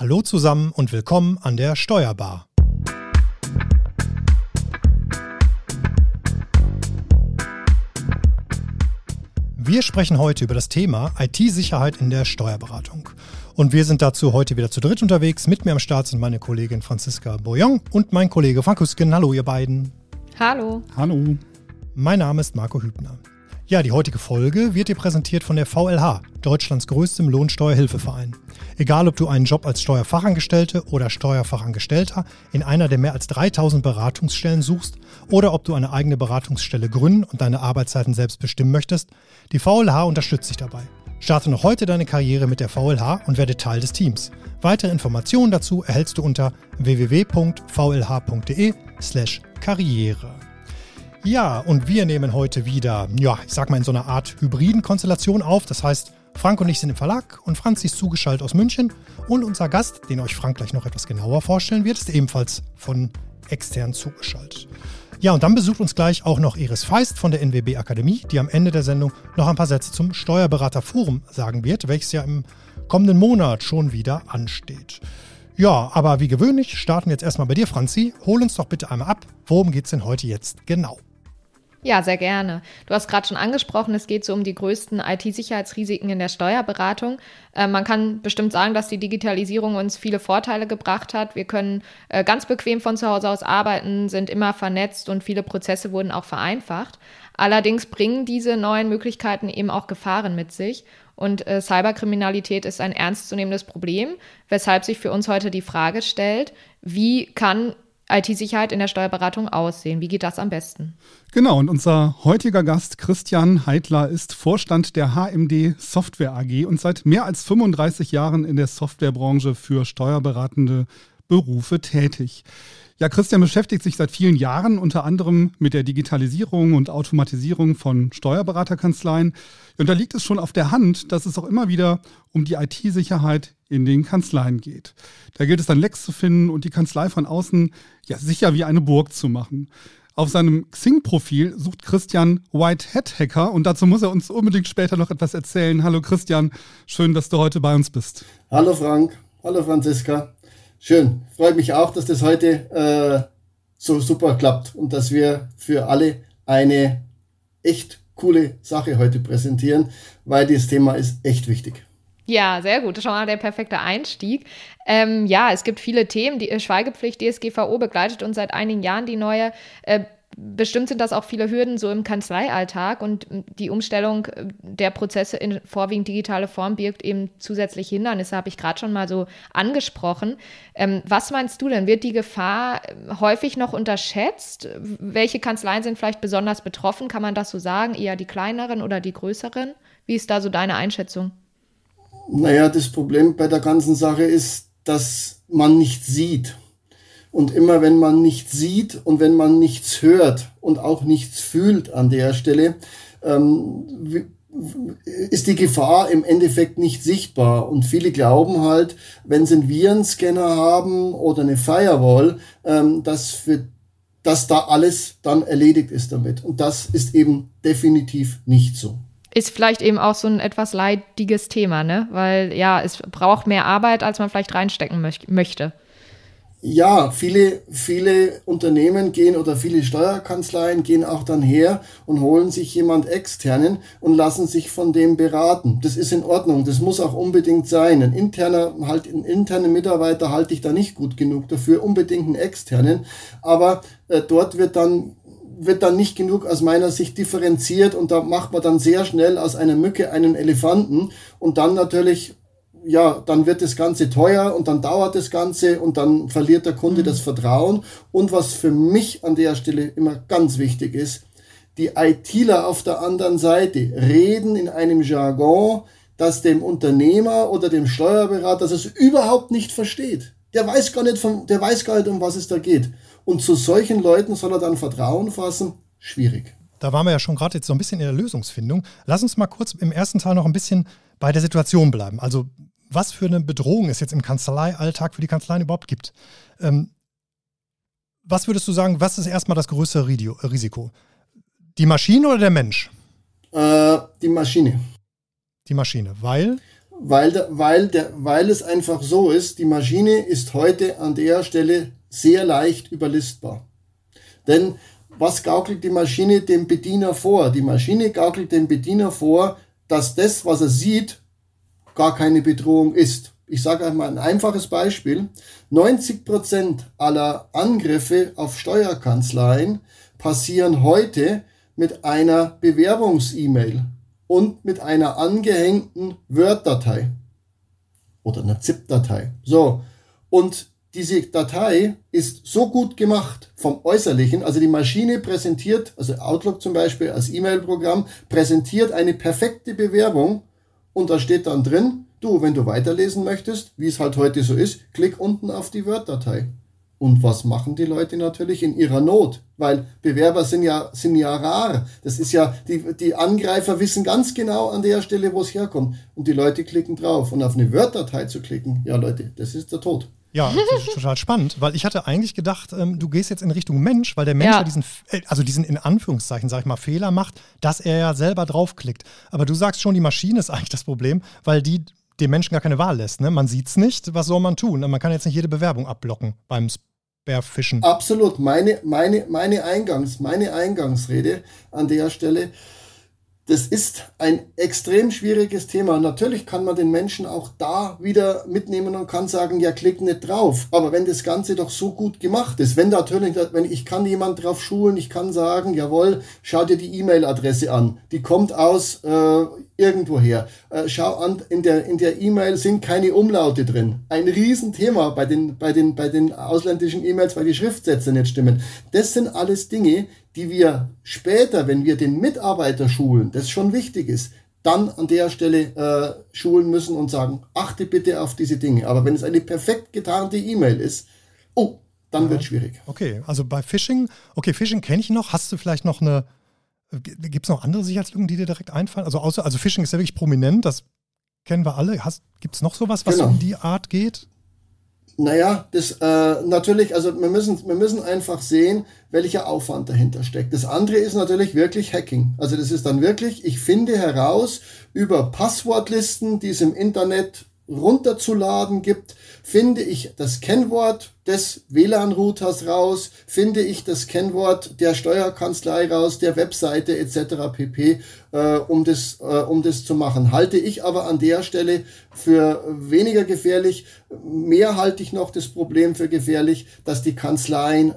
Hallo zusammen und willkommen an der Steuerbar. Wir sprechen heute über das Thema IT-Sicherheit in der Steuerberatung. Und wir sind dazu heute wieder zu dritt unterwegs. Mit mir am Start sind meine Kollegin Franziska Boyong und mein Kollege Frank Hüsken. Hallo ihr beiden. Hallo. Hallo. Mein Name ist Marco Hübner. Ja, die heutige Folge wird dir präsentiert von der VLH, Deutschlands größtem Lohnsteuerhilfeverein. Egal, ob du einen Job als Steuerfachangestellte oder Steuerfachangestellter in einer der mehr als 3000 Beratungsstellen suchst oder ob du eine eigene Beratungsstelle gründen und deine Arbeitszeiten selbst bestimmen möchtest, die VLH unterstützt dich dabei. Starte noch heute deine Karriere mit der VLH und werde Teil des Teams. Weitere Informationen dazu erhältst du unter www.vlh.de/Karriere. Ja, und wir nehmen heute wieder, in so einer Art hybriden Konstellation auf. Das heißt, Frank und ich sind im Verlag und Franzi ist zugeschaltet aus München. Und unser Gast, den euch Frank gleich noch etwas genauer vorstellen wird, ist ebenfalls von extern zugeschaltet. Ja, und dann besucht uns gleich auch noch Iris Feist von der NWB Akademie, die am Ende der Sendung noch ein paar Sätze zum Steuerberaterforum sagen wird, welches ja im kommenden Monat schon wieder ansteht. Ja, aber wie gewöhnlich starten wir jetzt erstmal bei dir, Franzi. Hol uns doch bitte einmal ab. Worum geht es denn heute jetzt genau? Ja, sehr gerne. Du hast gerade schon angesprochen, es geht so um die größten IT-Sicherheitsrisiken in der Steuerberatung. Man kann bestimmt sagen, dass die Digitalisierung uns viele Vorteile gebracht hat. Wir können ganz bequem von zu Hause aus arbeiten, sind immer vernetzt und viele Prozesse wurden auch vereinfacht. Allerdings bringen diese neuen Möglichkeiten eben auch Gefahren mit sich. Und Cyberkriminalität ist ein ernstzunehmendes Problem, weshalb sich für uns heute die Frage stellt, wie kann IT-Sicherheit in der Steuerberatung aussehen? Wie geht das am besten? Genau, und unser heutiger Gast Christian Heidler ist Vorstand der HMD Software AG und seit mehr als 35 Jahren in der Softwarebranche für steuerberatende Berufe tätig. Ja, Christian beschäftigt sich seit vielen Jahren unter anderem mit der Digitalisierung und Automatisierung von Steuerberaterkanzleien. Und da liegt es schon auf der Hand, dass es auch immer wieder um die IT-Sicherheit in den Kanzleien geht. Da gilt es dann Lecks zu finden und die Kanzlei von außen sicher wie eine Burg zu machen. Auf seinem Xing-Profil sucht Christian White Hat Hacker und dazu muss er uns unbedingt später noch etwas erzählen. Hallo Christian, schön, dass du heute bei uns bist. Hallo Frank, hallo Franziska. Schön, freut mich auch, dass das heute so super klappt und dass wir für alle eine echt coole Sache heute präsentieren, weil das Thema ist echt wichtig. Ja, sehr gut. Das ist schon mal der perfekte Einstieg. Es gibt viele Themen. Die Schweigepflicht DSGVO begleitet uns seit einigen Jahren, die neue. Bestimmt sind das auch viele Hürden so im Kanzleialltag und die Umstellung der Prozesse in vorwiegend digitale Form birgt eben zusätzlich Hindernisse, habe ich gerade schon mal so angesprochen. Was meinst du denn? Wird die Gefahr häufig noch unterschätzt? Welche Kanzleien sind vielleicht besonders betroffen? Kann man das so sagen? Eher die kleineren oder die größeren? Wie ist da so deine Einschätzung? Naja, das Problem bei der ganzen Sache ist, dass man nichts sieht. Und immer wenn man nichts sieht und wenn man nichts hört und auch nichts fühlt an der Stelle, ist die Gefahr im Endeffekt nicht sichtbar. Und viele glauben halt, wenn sie einen Virenscanner haben oder eine Firewall, dass da alles dann erledigt ist damit. Und das ist eben definitiv nicht so. Ist vielleicht eben auch so ein etwas leidiges Thema, ne? Weil es braucht mehr Arbeit, als man vielleicht reinstecken möchte. Ja, viele Unternehmen gehen oder viele Steuerkanzleien gehen auch dann her und holen sich jemand externen und lassen sich von dem beraten. Das ist in Ordnung, das muss auch unbedingt sein. Einen internen Mitarbeiter halte ich da nicht gut genug dafür, unbedingt einen externen. Aber dort wird dann nicht genug aus meiner Sicht differenziert und da macht man dann sehr schnell aus einer Mücke einen Elefanten und dann natürlich dann wird das Ganze teuer und dann dauert das Ganze und dann verliert der Kunde das Vertrauen. Und was für mich an der Stelle immer ganz wichtig ist, die ITler auf der anderen Seite reden in einem Jargon, das dem Unternehmer oder dem Steuerberater das überhaupt nicht versteht. Der weiß gar nicht, um was es da geht. Und zu solchen Leuten soll er dann Vertrauen fassen? Schwierig. Da waren wir ja schon gerade jetzt so ein bisschen in der Lösungsfindung. Lass uns mal kurz im ersten Teil noch ein bisschen bei der Situation bleiben. Also was für eine Bedrohung es jetzt im Kanzleialltag für die Kanzleien überhaupt gibt. Was würdest du sagen, was ist erstmal das größte Risiko? Die Maschine oder der Mensch? Die Maschine. Die Maschine, weil? Weil es einfach so ist, die Maschine ist heute an der Stelle sehr leicht überlistbar. Denn was gaukelt die Maschine dem Bediener vor? Die Maschine gaukelt dem Bediener vor, dass das, was er sieht, gar keine Bedrohung ist. Ich sage einmal ein einfaches Beispiel. 90% aller Angriffe auf Steuerkanzleien passieren heute mit einer Bewerbungs-E-Mail und mit einer angehängten Word-Datei oder einer ZIP-Datei. So, und diese Datei ist so gut gemacht vom Äußerlichen, also die Maschine präsentiert, also Outlook zum Beispiel als E-Mail-Programm, präsentiert eine perfekte Bewerbung und da steht dann drin, du, wenn du weiterlesen möchtest, wie es halt heute so ist, klick unten auf die Word-Datei. Und was machen die Leute natürlich in ihrer Not? Weil Bewerber sind ja rar. Das ist ja, die Angreifer wissen ganz genau an der Stelle, wo es herkommt. Und die Leute klicken drauf. Und auf eine Word-Datei zu klicken, ja Leute, das ist der Tod. Ja, das ist total spannend, weil ich hatte eigentlich gedacht, du gehst jetzt in Richtung Mensch, weil der Mensch ja diesen in Anführungszeichen, sag ich mal, Fehler macht, dass er ja selber draufklickt. Aber du sagst schon, die Maschine ist eigentlich das Problem, weil die dem Menschen gar keine Wahl lässt. Ne? Man sieht es nicht, was soll man tun? Man kann jetzt nicht jede Bewerbung abblocken beim Spearfischen. Absolut, meine Eingangsrede an der Stelle. Das ist ein extrem schwieriges Thema. Natürlich kann man den Menschen auch da wieder mitnehmen und kann sagen, ja, klick nicht drauf. Aber wenn das Ganze doch so gut gemacht ist, wenn ich kann jemand drauf schulen, ich kann sagen, jawohl, schau dir die E-Mail-Adresse an. Die kommt aus irgendwoher. Schau an, in der E-Mail sind keine Umlaute drin. Ein Riesenthema bei den ausländischen E-Mails, weil die Schriftsätze nicht stimmen. Das sind alles Dinge, die wir später, wenn wir den Mitarbeiter schulen, das schon wichtig ist, dann an der Stelle schulen müssen und sagen, achte bitte auf diese Dinge. Aber wenn es eine perfekt getarnte E-Mail ist, dann wird es schwierig. Okay, also bei Phishing, Phishing kenne ich noch. Hast du vielleicht noch gibt es noch andere Sicherheitslücken, die dir direkt einfallen? Also Phishing ist ja wirklich prominent, das kennen wir alle. Gibt es noch sowas, was in die Art geht? Naja, das natürlich, also wir müssen einfach sehen, welcher Aufwand dahinter steckt. Das andere ist natürlich wirklich Hacking. Also das ist dann wirklich, ich finde heraus über Passwortlisten, die es im Internet runterzuladen gibt, finde ich das Kennwort des WLAN-Routers raus, finde ich das Kennwort der Steuerkanzlei raus, der Webseite etc. pp., um das zu machen. Halte ich aber an der Stelle für weniger gefährlich. Mehr halte ich noch das Problem für gefährlich, dass die Kanzleien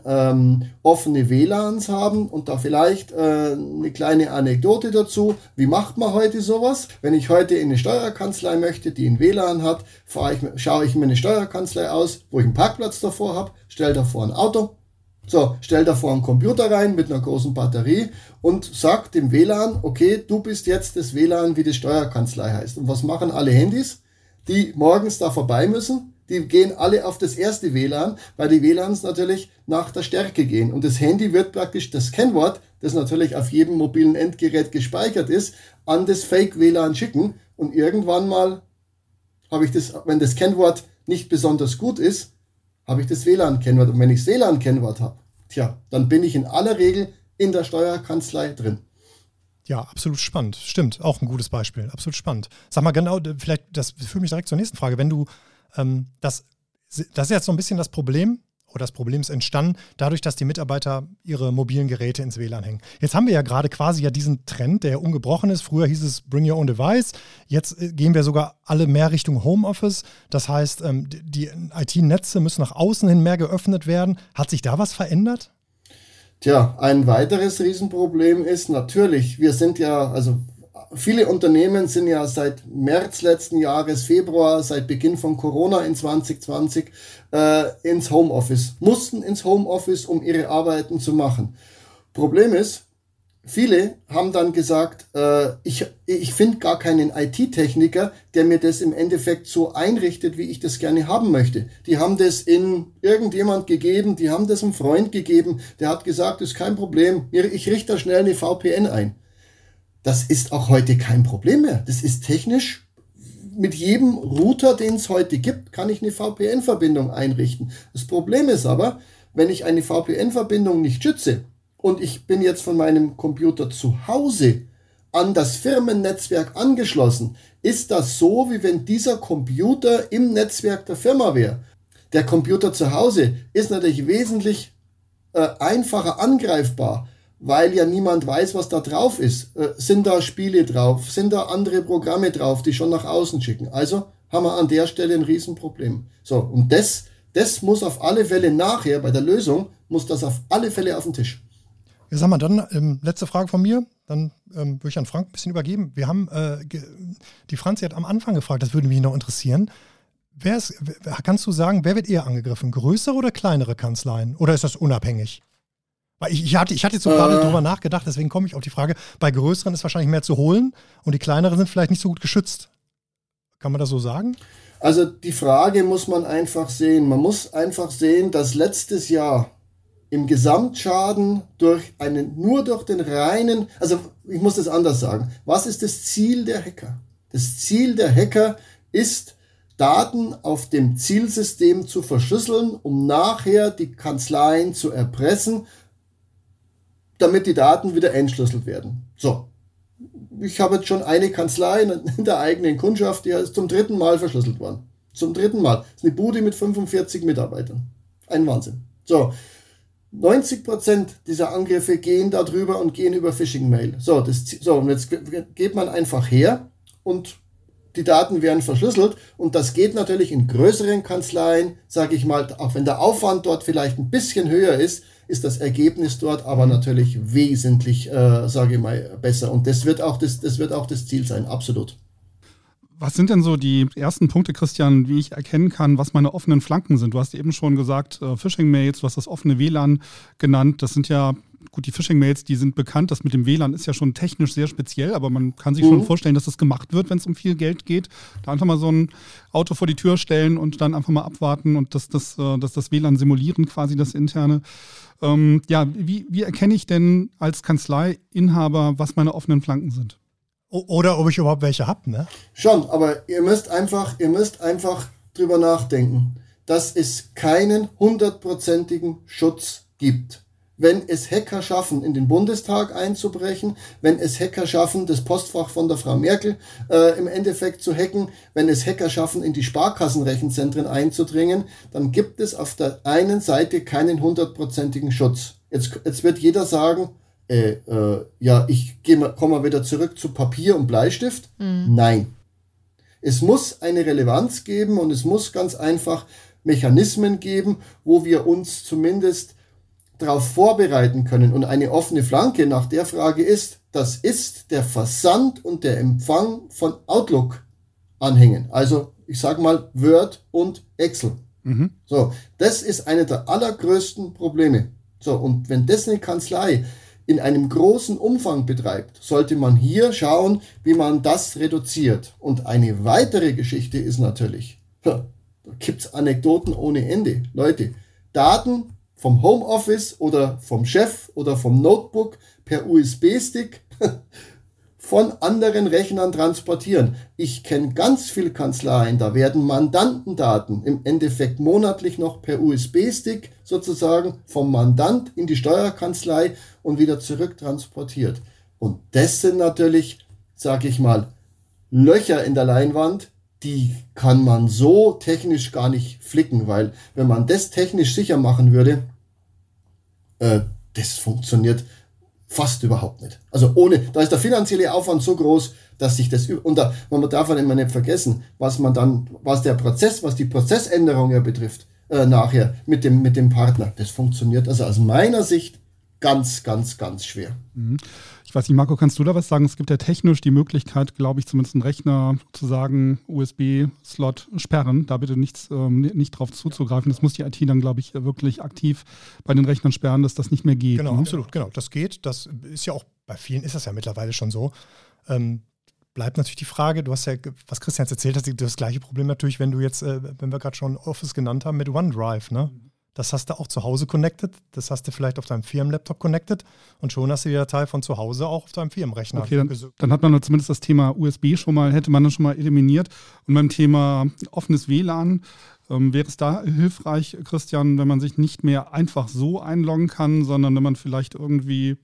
offene WLANs haben und da vielleicht eine kleine Anekdote dazu. Wie macht man heute sowas? Wenn ich heute in eine Steuerkanzlei möchte, die ein WLAN hat, schaue ich mir eine Steuerkanzlei aus, wo ich einen Parkplatz davor habe, stelle davor ein Auto, stell davor einen Computer rein mit einer großen Batterie und sag dem WLAN, okay, du bist jetzt das WLAN, wie die Steuerkanzlei heißt. Und was machen alle Handys, die morgens da vorbei müssen? Die gehen alle auf das erste WLAN, weil die WLANs natürlich nach der Stärke gehen. Und das Handy wird praktisch das Kennwort, das natürlich auf jedem mobilen Endgerät gespeichert ist, an das Fake-WLAN schicken. Und irgendwann mal habe ich das, wenn das Kennwort nicht besonders gut ist, habe ich das WLAN-Kennwort. Und wenn ich das WLAN-Kennwort habe, dann bin ich in aller Regel in der Steuerkanzlei drin. Ja, absolut spannend. Stimmt, auch ein gutes Beispiel. Absolut spannend. Sag mal genau, vielleicht, das führt mich direkt zur nächsten Frage. Wenn du, das ist jetzt so ein bisschen das Problem, oder das Problem ist entstanden, dadurch, dass die Mitarbeiter ihre mobilen Geräte ins WLAN hängen. Jetzt haben wir ja gerade quasi diesen Trend, der ungebrochen ist. Früher hieß es Bring Your Own Device. Jetzt gehen wir sogar alle mehr Richtung Homeoffice. Das heißt, die IT-Netze müssen nach außen hin mehr geöffnet werden. Hat sich da was verändert? Tja, ein weiteres Riesenproblem ist natürlich, wir sind ja, also viele Unternehmen sind ja seit März letzten Jahres, Februar, seit Beginn von Corona in 2020 ins Homeoffice, mussten ins Homeoffice, um ihre Arbeiten zu machen. Problem ist, viele haben dann gesagt, ich finde gar keinen IT-Techniker, der mir das im Endeffekt so einrichtet, wie ich das gerne haben möchte. Die haben das in irgendjemand gegeben, die haben das einem Freund gegeben, der hat gesagt, das ist kein Problem, ich richte da schnell eine VPN ein. Das ist auch heute kein Problem mehr. Das ist technisch, mit jedem Router, den es heute gibt, kann ich eine VPN-Verbindung einrichten. Das Problem ist aber, wenn ich eine VPN-Verbindung nicht schütze und ich bin jetzt von meinem Computer zu Hause an das Firmennetzwerk angeschlossen, ist das so, wie wenn dieser Computer im Netzwerk der Firma wäre. Der Computer zu Hause ist natürlich wesentlich einfacher angreifbar, weil ja niemand weiß, was da drauf ist. Sind da Spiele drauf? Sind da andere Programme drauf, die schon nach außen schicken? Also haben wir an der Stelle ein Riesenproblem. So, und das muss auf alle Fälle nachher, bei der Lösung, muss das auf alle Fälle auf den Tisch. Ja, sag mal, dann letzte Frage von mir, dann würde ich an Frank ein bisschen übergeben. Wir haben, die Franzi hat am Anfang gefragt, das würde mich noch interessieren. Kannst du sagen, wer wird eher angegriffen? Größere oder kleinere Kanzleien? Oder ist das unabhängig? Weil ich hatte jetzt so gerade drüber nachgedacht, deswegen komme ich auf die Frage, bei größeren ist wahrscheinlich mehr zu holen und die kleineren sind vielleicht nicht so gut geschützt. Kann man das so sagen? Also die Frage muss man einfach sehen. Man muss einfach sehen, dass letztes Jahr im Gesamtschaden nur durch den reinen, also ich muss das anders sagen. Was ist das Ziel der Hacker? Das Ziel der Hacker ist, Daten auf dem Zielsystem zu verschlüsseln, um nachher die Kanzleien zu erpressen, damit die Daten wieder entschlüsselt werden. So, ich habe jetzt schon eine Kanzlei in der eigenen Kundschaft, die ist zum 3. Mal verschlüsselt worden. Zum 3. Mal. Das ist eine Bude mit 45 Mitarbeitern. Ein Wahnsinn. So, 90% dieser Angriffe gehen da drüber und gehen über Phishing-Mail. So, und jetzt geht man einfach her und die Daten werden verschlüsselt und das geht natürlich in größeren Kanzleien, sage ich mal, auch wenn der Aufwand dort vielleicht ein bisschen höher ist das Ergebnis dort aber natürlich wesentlich, sage ich mal, besser. Und das wird auch das Ziel sein, absolut. Was sind denn so die ersten Punkte, Christian, wie ich erkennen kann, was meine offenen Flanken sind? Du hast eben schon gesagt, Phishing-Mails, du hast das offene WLAN genannt. Das sind ja, gut, die Phishing-Mails, die sind bekannt. Das mit dem WLAN ist ja schon technisch sehr speziell, aber man kann sich schon vorstellen, dass das gemacht wird, wenn es um viel Geld geht. Da einfach mal so ein Auto vor die Tür stellen und dann einfach mal abwarten und das WLAN simulieren, quasi das interne. Wie erkenne ich denn als Kanzleiinhaber, was meine offenen Flanken sind? Oder ob ich überhaupt welche habe, ne? Schon, aber ihr müsst einfach drüber nachdenken, dass es keinen 100%igen Schutz gibt. Wenn es Hacker schaffen, in den Bundestag einzubrechen, wenn es Hacker schaffen, das Postfach von der Frau Merkel im Endeffekt zu hacken, wenn es Hacker schaffen, in die Sparkassenrechenzentren einzudringen, dann gibt es auf der einen Seite keinen 100%igen Schutz. Jetzt wird jeder sagen, ich komme mal wieder zurück zu Papier und Bleistift. Nein. Es muss eine Relevanz geben und es muss ganz einfach Mechanismen geben, wo wir uns zumindest darauf vorbereiten können. Und eine offene Flanke nach der Frage ist, das ist der Versand und der Empfang von Outlook-Anhängen. Also ich sage mal Word und Excel. So, das ist eine der allergrößten Probleme. So, und wenn das eine Kanzlei in einem großen Umfang betreibt, sollte man hier schauen, wie man das reduziert. Und eine weitere Geschichte ist natürlich, da gibt es Anekdoten ohne Ende. Leute, Daten vom Homeoffice oder vom Chef oder vom Notebook per USB-Stick von anderen Rechnern transportieren. Ich kenne ganz viele Kanzleien, da werden Mandantendaten im Endeffekt monatlich noch per USB-Stick sozusagen vom Mandant in die Steuerkanzlei und wieder zurück transportiert. Und das sind natürlich, sage ich mal, Löcher in der Leinwand, die kann man so technisch gar nicht flicken, weil wenn man das technisch sicher machen würde, das funktioniert fast überhaupt nicht. Also da ist der finanzielle Aufwand so groß, dass sich das, und man darf halt immer nicht vergessen, was die Prozessänderung ja betrifft, nachher mit dem Partner. Das funktioniert also aus meiner Sicht ganz, ganz, ganz schwer. Ich weiß nicht, Marco, kannst du da was sagen? Es gibt ja technisch die Möglichkeit, glaube ich, zumindest einen Rechner zu sagen, USB-Slot sperren, da bitte nicht drauf zuzugreifen. Das muss die IT dann, glaube ich, wirklich aktiv bei den Rechnern sperren, dass das nicht mehr geht. Genau, ne? Absolut, genau. Das geht. Das ist ja auch, bei vielen ist das ja mittlerweile schon so. Bleibt natürlich die Frage, du hast ja, was Christian jetzt erzählt hat, das gleiche Problem natürlich, wenn du jetzt, wenn wir gerade schon Office genannt haben, mit OneDrive, ne? Das hast du auch zu Hause connected, das hast du vielleicht auf deinem Firmenlaptop connected und schon hast du die Datei von zu Hause auch auf deinem Firmenrechner. Okay, dann hat man zumindest das Thema USB hätte man dann schon mal eliminiert. Und beim Thema offenes WLAN, wäre es da hilfreich, Christian, wenn man sich nicht mehr einfach so einloggen kann, sondern wenn man vielleicht irgendwie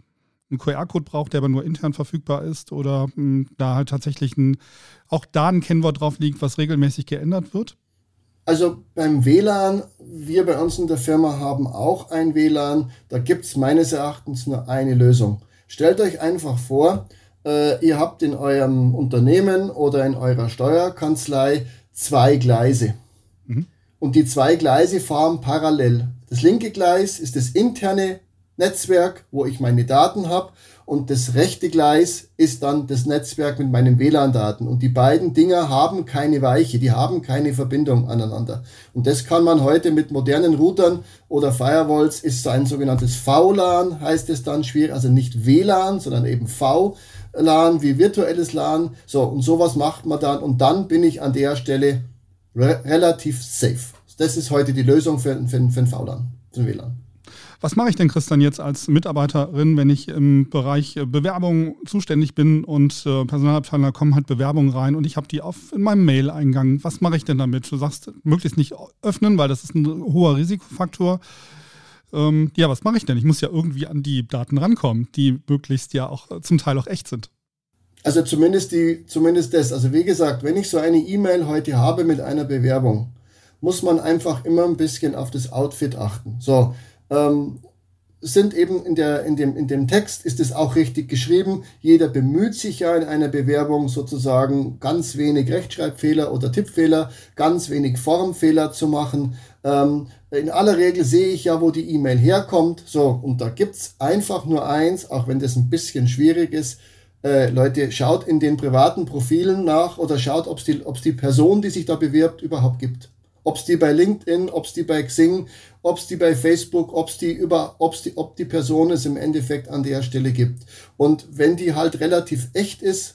einen QR-Code braucht, der aber nur intern verfügbar ist oder da halt tatsächlich auch da ein Kennwort drauf liegt, was regelmäßig geändert wird? Also beim WLAN, wir bei uns in der Firma haben auch ein WLAN, da gibt es meines Erachtens nur eine Lösung. Stellt euch einfach vor, ihr habt in eurem Unternehmen oder in eurer Steuerkanzlei 2 Gleise. Und die 2 Gleise fahren parallel. Das linke Gleis ist das interne Netzwerk, wo ich meine Daten habe, und das rechte Gleis ist dann das Netzwerk mit meinen WLAN-Daten. Und die beiden Dinger haben keine Weiche, die haben keine Verbindung aneinander. Und das kann man heute mit modernen Routern oder Firewalls, ist ein sogenanntes VLAN, heißt es dann schwierig, also nicht WLAN, sondern eben VLAN wie virtuelles LAN. So, und sowas macht man dann, und dann bin ich an der Stelle relativ safe. Das ist heute die Lösung für ein VLAN, für ein WLAN. Was mache ich denn, Christian, jetzt als Mitarbeiterin, wenn ich im Bereich Bewerbung zuständig bin und Personalabteilung kommen halt Bewerbungen rein und ich habe die in meinem Mail-Eingang? Was mache ich denn damit? Du sagst, möglichst nicht öffnen, weil das ist ein hoher Risikofaktor. Ja, was mache ich denn? Ich muss ja irgendwie an die Daten rankommen, die möglichst ja auch zum Teil auch echt sind. Also zumindest das. Also wie gesagt, wenn ich so eine E-Mail heute habe mit einer Bewerbung, muss man einfach immer ein bisschen auf das Outfit achten. So, sind eben in dem Text ist es auch richtig geschrieben. Jeder bemüht sich ja in einer Bewerbung sozusagen ganz wenig Rechtschreibfehler oder Tippfehler, ganz wenig Formfehler zu machen. In aller Regel sehe ich ja, wo die E-Mail herkommt. So, und da gibt's einfach nur eins, auch wenn das ein bisschen schwierig ist. Leute, schaut in den privaten Profilen nach oder schaut, ob es die Person, die sich da bewirbt, überhaupt gibt. Ob es die bei LinkedIn, ob es die bei Xing, ob es die bei Facebook, ob die Person es im Endeffekt an der Stelle gibt. Und wenn die halt relativ echt ist,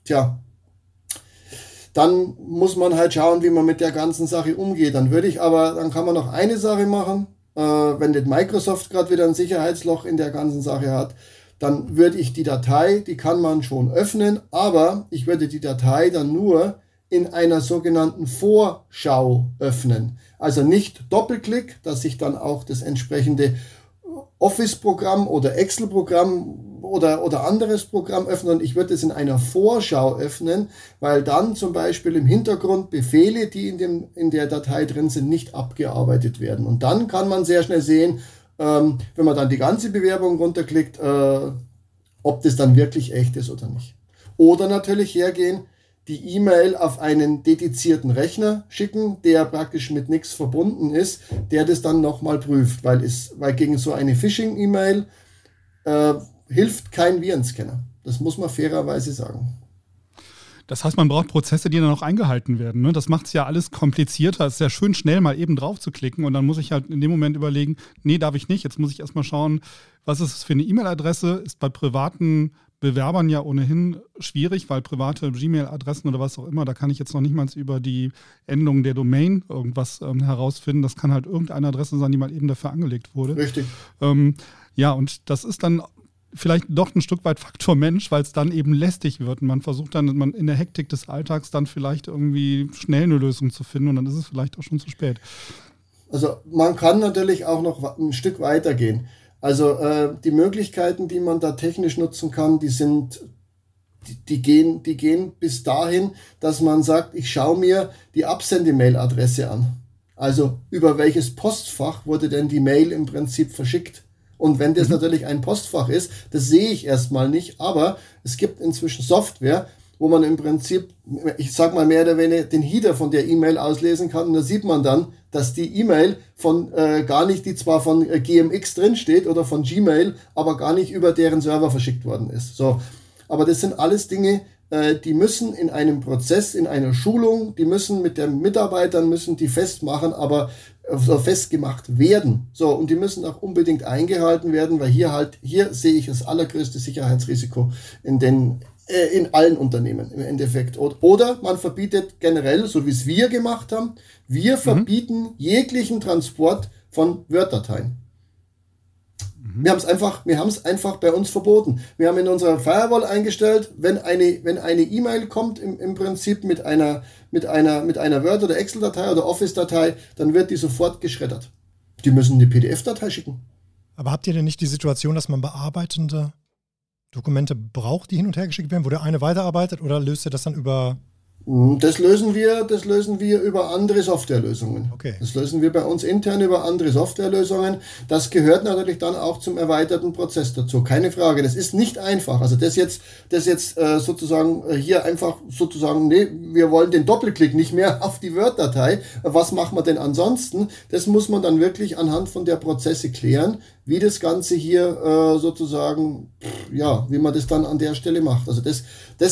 dann muss man halt schauen, wie man mit der ganzen Sache umgeht. Dann kann man noch eine Sache machen, wenn nicht Microsoft gerade wieder ein Sicherheitsloch in der ganzen Sache hat, dann würde ich die Datei, die kann man schon öffnen, aber ich würde die Datei dann nur in einer sogenannten Vorschau öffnen. Also nicht Doppelklick, dass ich dann auch das entsprechende Office-Programm oder Excel-Programm oder anderes Programm öffne, und ich würde es in einer Vorschau öffnen, weil dann zum Beispiel im Hintergrund Befehle, die in der Datei drin sind, nicht abgearbeitet werden. Und dann kann man sehr schnell sehen, wenn man dann die ganze Bewerbung runterklickt, ob das dann wirklich echt ist oder nicht. Oder natürlich hergehen, die E-Mail auf einen dedizierten Rechner schicken, der praktisch mit nichts verbunden ist, der das dann nochmal prüft, weil gegen so eine Phishing-E-Mail hilft kein Virenscanner. Das muss man fairerweise sagen. Das heißt, man braucht Prozesse, die dann auch eingehalten werden. Ne? Das macht es ja alles komplizierter. Es ist ja schön, schnell mal eben drauf zu klicken, und dann muss ich halt in dem Moment überlegen, nee, darf ich nicht. Jetzt muss ich erstmal schauen, was ist es für eine E-Mail-Adresse? Ist bei privaten Bewerbern ja ohnehin schwierig, weil private Gmail-Adressen oder was auch immer, da kann ich jetzt noch nicht mal über die Endung der Domain irgendwas herausfinden. Das kann halt irgendeine Adresse sein, die mal eben dafür angelegt wurde. Richtig. Ja, und das ist dann vielleicht doch ein Stück weit Faktor Mensch, weil es dann eben lästig wird. Und man versucht dann in der Hektik des Alltags dann vielleicht irgendwie schnell eine Lösung zu finden, und dann ist es vielleicht auch schon zu spät. Also man kann natürlich auch noch ein Stück weiter gehen. Also die Möglichkeiten, die man da technisch nutzen kann, die gehen bis dahin, dass man sagt, ich schaue mir die Absende-Mail-Adresse an. Also über welches Postfach wurde denn die Mail im Prinzip verschickt? Und wenn das natürlich ein Postfach ist, das sehe ich erstmal nicht, aber es gibt inzwischen Software, wo man im Prinzip, ich sag mal mehr oder weniger, den Header von der E-Mail auslesen kann, und da sieht man dann, dass die E-Mail von gar nicht, die zwar von GMX drin steht oder von Gmail, aber gar nicht über deren Server verschickt worden ist. So, aber das sind alles Dinge, die müssen in einem Prozess, in einer Schulung, die müssen mit den Mitarbeitern, müssen die festmachen, aber festgemacht werden. So, und die müssen auch unbedingt eingehalten werden, weil hier sehe ich das allergrößte Sicherheitsrisiko in allen Unternehmen im Endeffekt. Oder man verbietet generell, so wie es wir gemacht haben, wir verbieten jeglichen Transport von Word-Dateien. Wir haben es einfach bei uns verboten. Wir haben in unserer Firewall eingestellt, wenn eine E-Mail kommt im Prinzip mit einer Word- oder Excel-Datei oder Office-Datei, dann wird die sofort geschreddert. Die müssen eine PDF-Datei schicken. Aber habt ihr denn nicht die Situation, dass man bearbeitende Dokumente braucht, die hin und her geschickt werden, wo der eine weiterarbeitet, oder löst ihr das dann über... Das lösen wir über andere Softwarelösungen. Okay. Das lösen wir bei uns intern über andere Softwarelösungen. Das gehört natürlich dann auch zum erweiterten Prozess dazu. Keine Frage. Das ist nicht einfach. Also das jetzt sozusagen hier einfach sozusagen, nee, wir wollen den Doppelklick nicht mehr auf die Word-Datei. Was machen wir denn ansonsten? Das muss man dann wirklich anhand von der Prozesse klären, wie das Ganze hier sozusagen, wie man das dann an der Stelle macht. Also das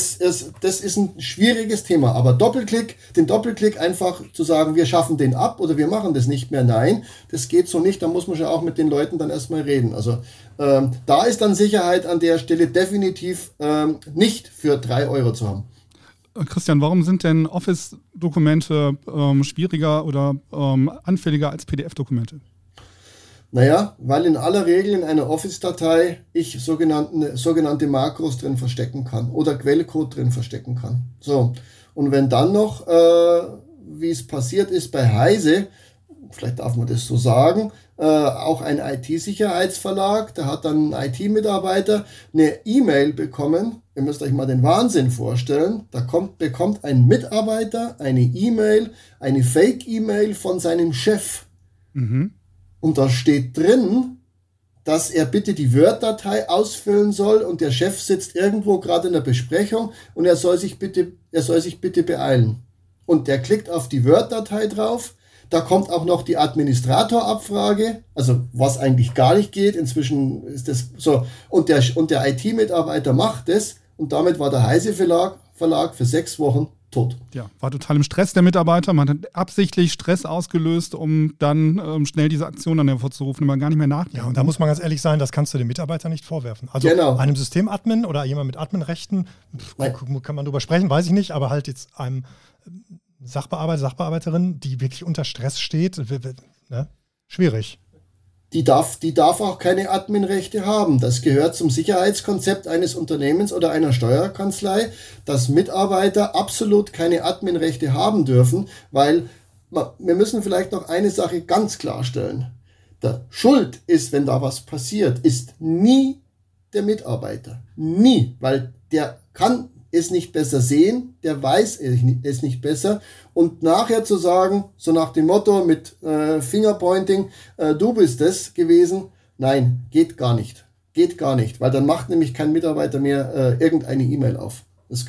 ist ein schwieriges Thema. Aber den Doppelklick einfach zu sagen, wir schaffen den ab oder wir machen das nicht mehr, nein, das geht so nicht. Da muss man schon auch mit den Leuten dann erstmal reden. Also da ist dann Sicherheit an der Stelle definitiv nicht für 3 Euro zu haben. Christian, warum sind denn Office-Dokumente schwieriger oder anfälliger als PDF-Dokumente? Naja, weil in aller Regel in einer Office-Datei ich sogenannte Makros drin verstecken kann oder Quellcode drin verstecken kann. So, und wenn dann noch, wie es passiert ist bei Heise, vielleicht darf man das so sagen, auch ein IT-Sicherheitsverlag, da hat dann ein IT-Mitarbeiter eine E-Mail bekommen. Ihr müsst euch mal den Wahnsinn vorstellen. Da bekommt ein Mitarbeiter eine E-Mail, eine Fake-E-Mail von seinem Chef. Mhm. Und da steht drin, dass er bitte die Word-Datei ausfüllen soll und der Chef sitzt irgendwo gerade in der Besprechung und er soll sich bitte beeilen. Und der klickt auf die Word-Datei drauf. Da kommt auch noch die Administratorabfrage, also was eigentlich gar nicht geht. Inzwischen ist das so. Und der IT-Mitarbeiter macht das und damit war der Heise Verlag für 6 Wochen tot. Ja, war total im Stress der Mitarbeiter. Man hat absichtlich Stress ausgelöst, um dann schnell diese Aktion dann hervorzurufen, die man gar nicht mehr nachdenkt. Ja, und da muss man ganz ehrlich sein, das kannst du dem Mitarbeiter nicht vorwerfen. Also genau. Einem Systemadmin oder jemand mit Adminrechten, kann man drüber sprechen, weiß ich nicht, aber halt jetzt einem Sachbearbeiter, Sachbearbeiterin, die wirklich unter Stress steht, ne? Schwierig. Die darf auch keine Adminrechte haben. Das gehört zum Sicherheitskonzept eines Unternehmens oder einer Steuerkanzlei, dass Mitarbeiter absolut keine Adminrechte haben dürfen, weil wir müssen vielleicht noch eine Sache ganz klarstellen. Der Schuld ist, wenn da was passiert, ist nie der Mitarbeiter. Nie, weil der kann es nicht besser sehen, der weiß es nicht besser und nachher zu sagen, so nach dem Motto mit Fingerpointing, du bist es gewesen, nein, geht gar nicht, weil dann macht nämlich kein Mitarbeiter mehr irgendeine E-Mail auf. Das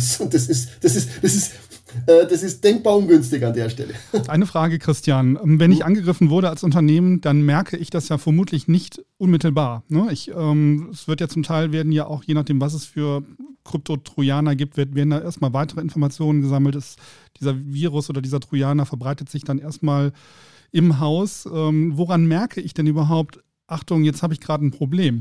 ist denkbar ungünstig an der Stelle. Eine Frage, Christian. Wenn ich angegriffen wurde als Unternehmen, dann merke ich das ja vermutlich nicht unmittelbar. Ne? Es wird ja zum Teil, werden ja auch, je nachdem, was es für Krypto-Trojaner gibt, werden da erstmal weitere Informationen gesammelt. Dieser Virus oder dieser Trojaner verbreitet sich dann erstmal im Haus. Woran merke ich denn überhaupt, Achtung, jetzt habe ich gerade ein Problem?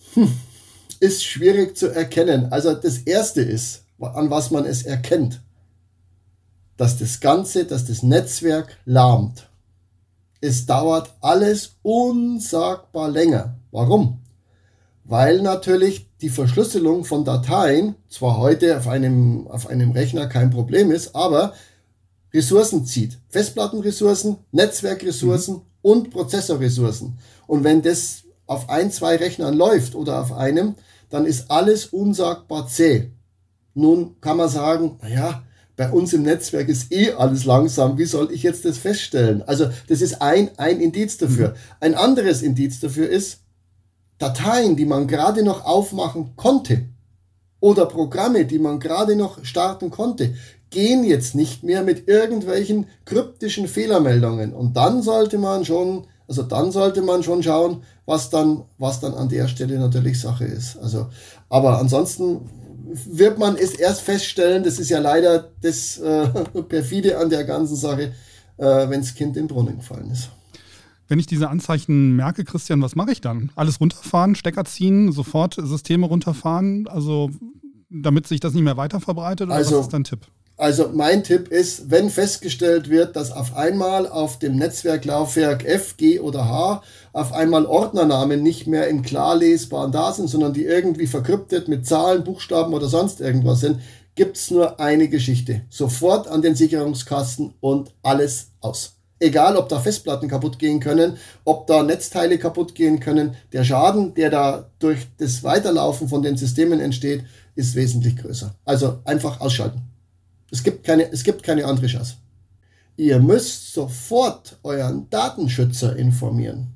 Ist schwierig zu erkennen. Also das Erste ist, an was man es erkennt, dass das Netzwerk lahmt. Es dauert alles unsagbar länger. Warum? Weil natürlich die Verschlüsselung von Dateien zwar heute auf einem Rechner kein Problem ist, aber Ressourcen zieht. Festplattenressourcen, Netzwerkressourcen und Prozessorressourcen. Und wenn das auf 1, 2 Rechnern läuft oder auf einem, dann ist alles unsagbar zäh. Nun kann man sagen, naja, bei uns im Netzwerk ist alles langsam. Wie soll ich jetzt das feststellen? Also das ist ein Indiz dafür. Ein anderes Indiz dafür ist, Dateien, die man gerade noch aufmachen konnte oder Programme, die man gerade noch starten konnte, gehen jetzt nicht mehr mit irgendwelchen kryptischen Fehlermeldungen. Und dann sollte man schon schauen, was dann an der Stelle natürlich Sache ist. Also, aber ansonsten wird man es erst feststellen, das ist ja leider das perfide an der ganzen Sache, wenn das Kind in den Brunnen gefallen ist. Wenn ich diese Anzeichen merke, Christian, was mache ich dann? Alles runterfahren, Stecker ziehen, sofort Systeme runterfahren, also damit sich das nicht mehr weiter verbreitet? Oder was ist dein Tipp? Also mein Tipp ist, wenn festgestellt wird, dass auf einmal auf dem Netzwerklaufwerk F, G oder H auf einmal Ordnernamen nicht mehr im klar lesbaren da sind, sondern die irgendwie verkryptet mit Zahlen, Buchstaben oder sonst irgendwas sind, gibt es nur eine Geschichte. Sofort an den Sicherungskasten und alles aus. Egal, ob da Festplatten kaputt gehen können, ob da Netzteile kaputt gehen können, der Schaden, der da durch das Weiterlaufen von den Systemen entsteht, ist wesentlich größer. Also einfach ausschalten. Es gibt keine andere Chance. Ihr müsst sofort euren Datenschützer informieren.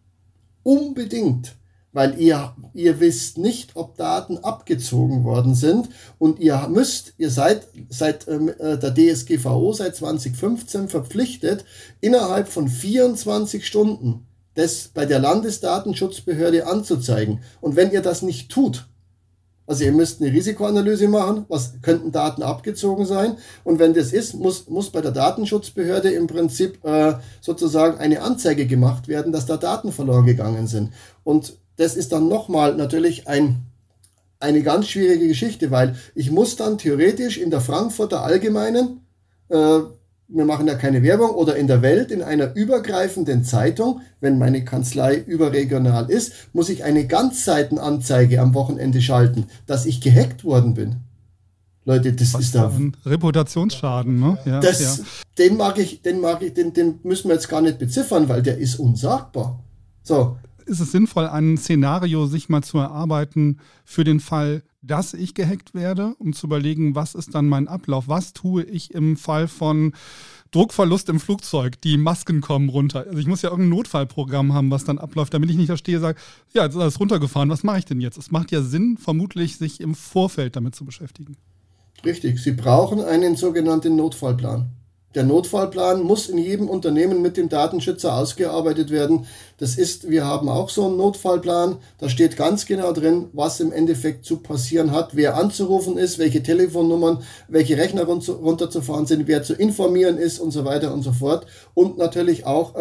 Unbedingt. Weil ihr wisst nicht, ob Daten abgezogen worden sind und ihr seid seit der DSGVO seit 2015 verpflichtet, innerhalb von 24 Stunden das bei der Landesdatenschutzbehörde anzuzeigen. Und wenn ihr das nicht tut, also ihr müsst eine Risikoanalyse machen, was könnten Daten abgezogen sein, und wenn das ist, muss bei der Datenschutzbehörde im Prinzip sozusagen eine Anzeige gemacht werden, dass da Daten verloren gegangen sind. Und das ist dann nochmal natürlich eine ganz schwierige Geschichte, weil ich muss dann theoretisch in der Frankfurter Allgemeinen, wir machen ja keine Werbung, oder in der Welt, in einer übergreifenden Zeitung, wenn meine Kanzlei überregional ist, muss ich eine Ganzseitenanzeige am Wochenende schalten, dass ich gehackt worden bin. Leute, das ist da ein Reputationsschaden, ne? Ja, den müssen wir jetzt gar nicht beziffern, weil der ist unsagbar. So. Ist es sinnvoll, ein Szenario sich mal zu erarbeiten für den Fall, dass ich gehackt werde, um zu überlegen, was ist dann mein Ablauf? Was tue ich im Fall von Druckverlust im Flugzeug? Die Masken kommen runter. Also ich muss ja irgendein Notfallprogramm haben, was dann abläuft, damit ich nicht da stehe und sage, ja, jetzt ist alles runtergefahren, was mache ich denn jetzt? Es macht ja Sinn, vermutlich sich im Vorfeld damit zu beschäftigen. Richtig, Sie brauchen einen sogenannten Notfallplan. Der Notfallplan muss in jedem Unternehmen mit dem Datenschützer ausgearbeitet werden. Wir haben auch so einen Notfallplan. Da steht ganz genau drin, was im Endeffekt zu passieren hat, wer anzurufen ist, welche Telefonnummern, welche Rechner runterzufahren sind, wer zu informieren ist und so weiter und so fort. Und natürlich auch,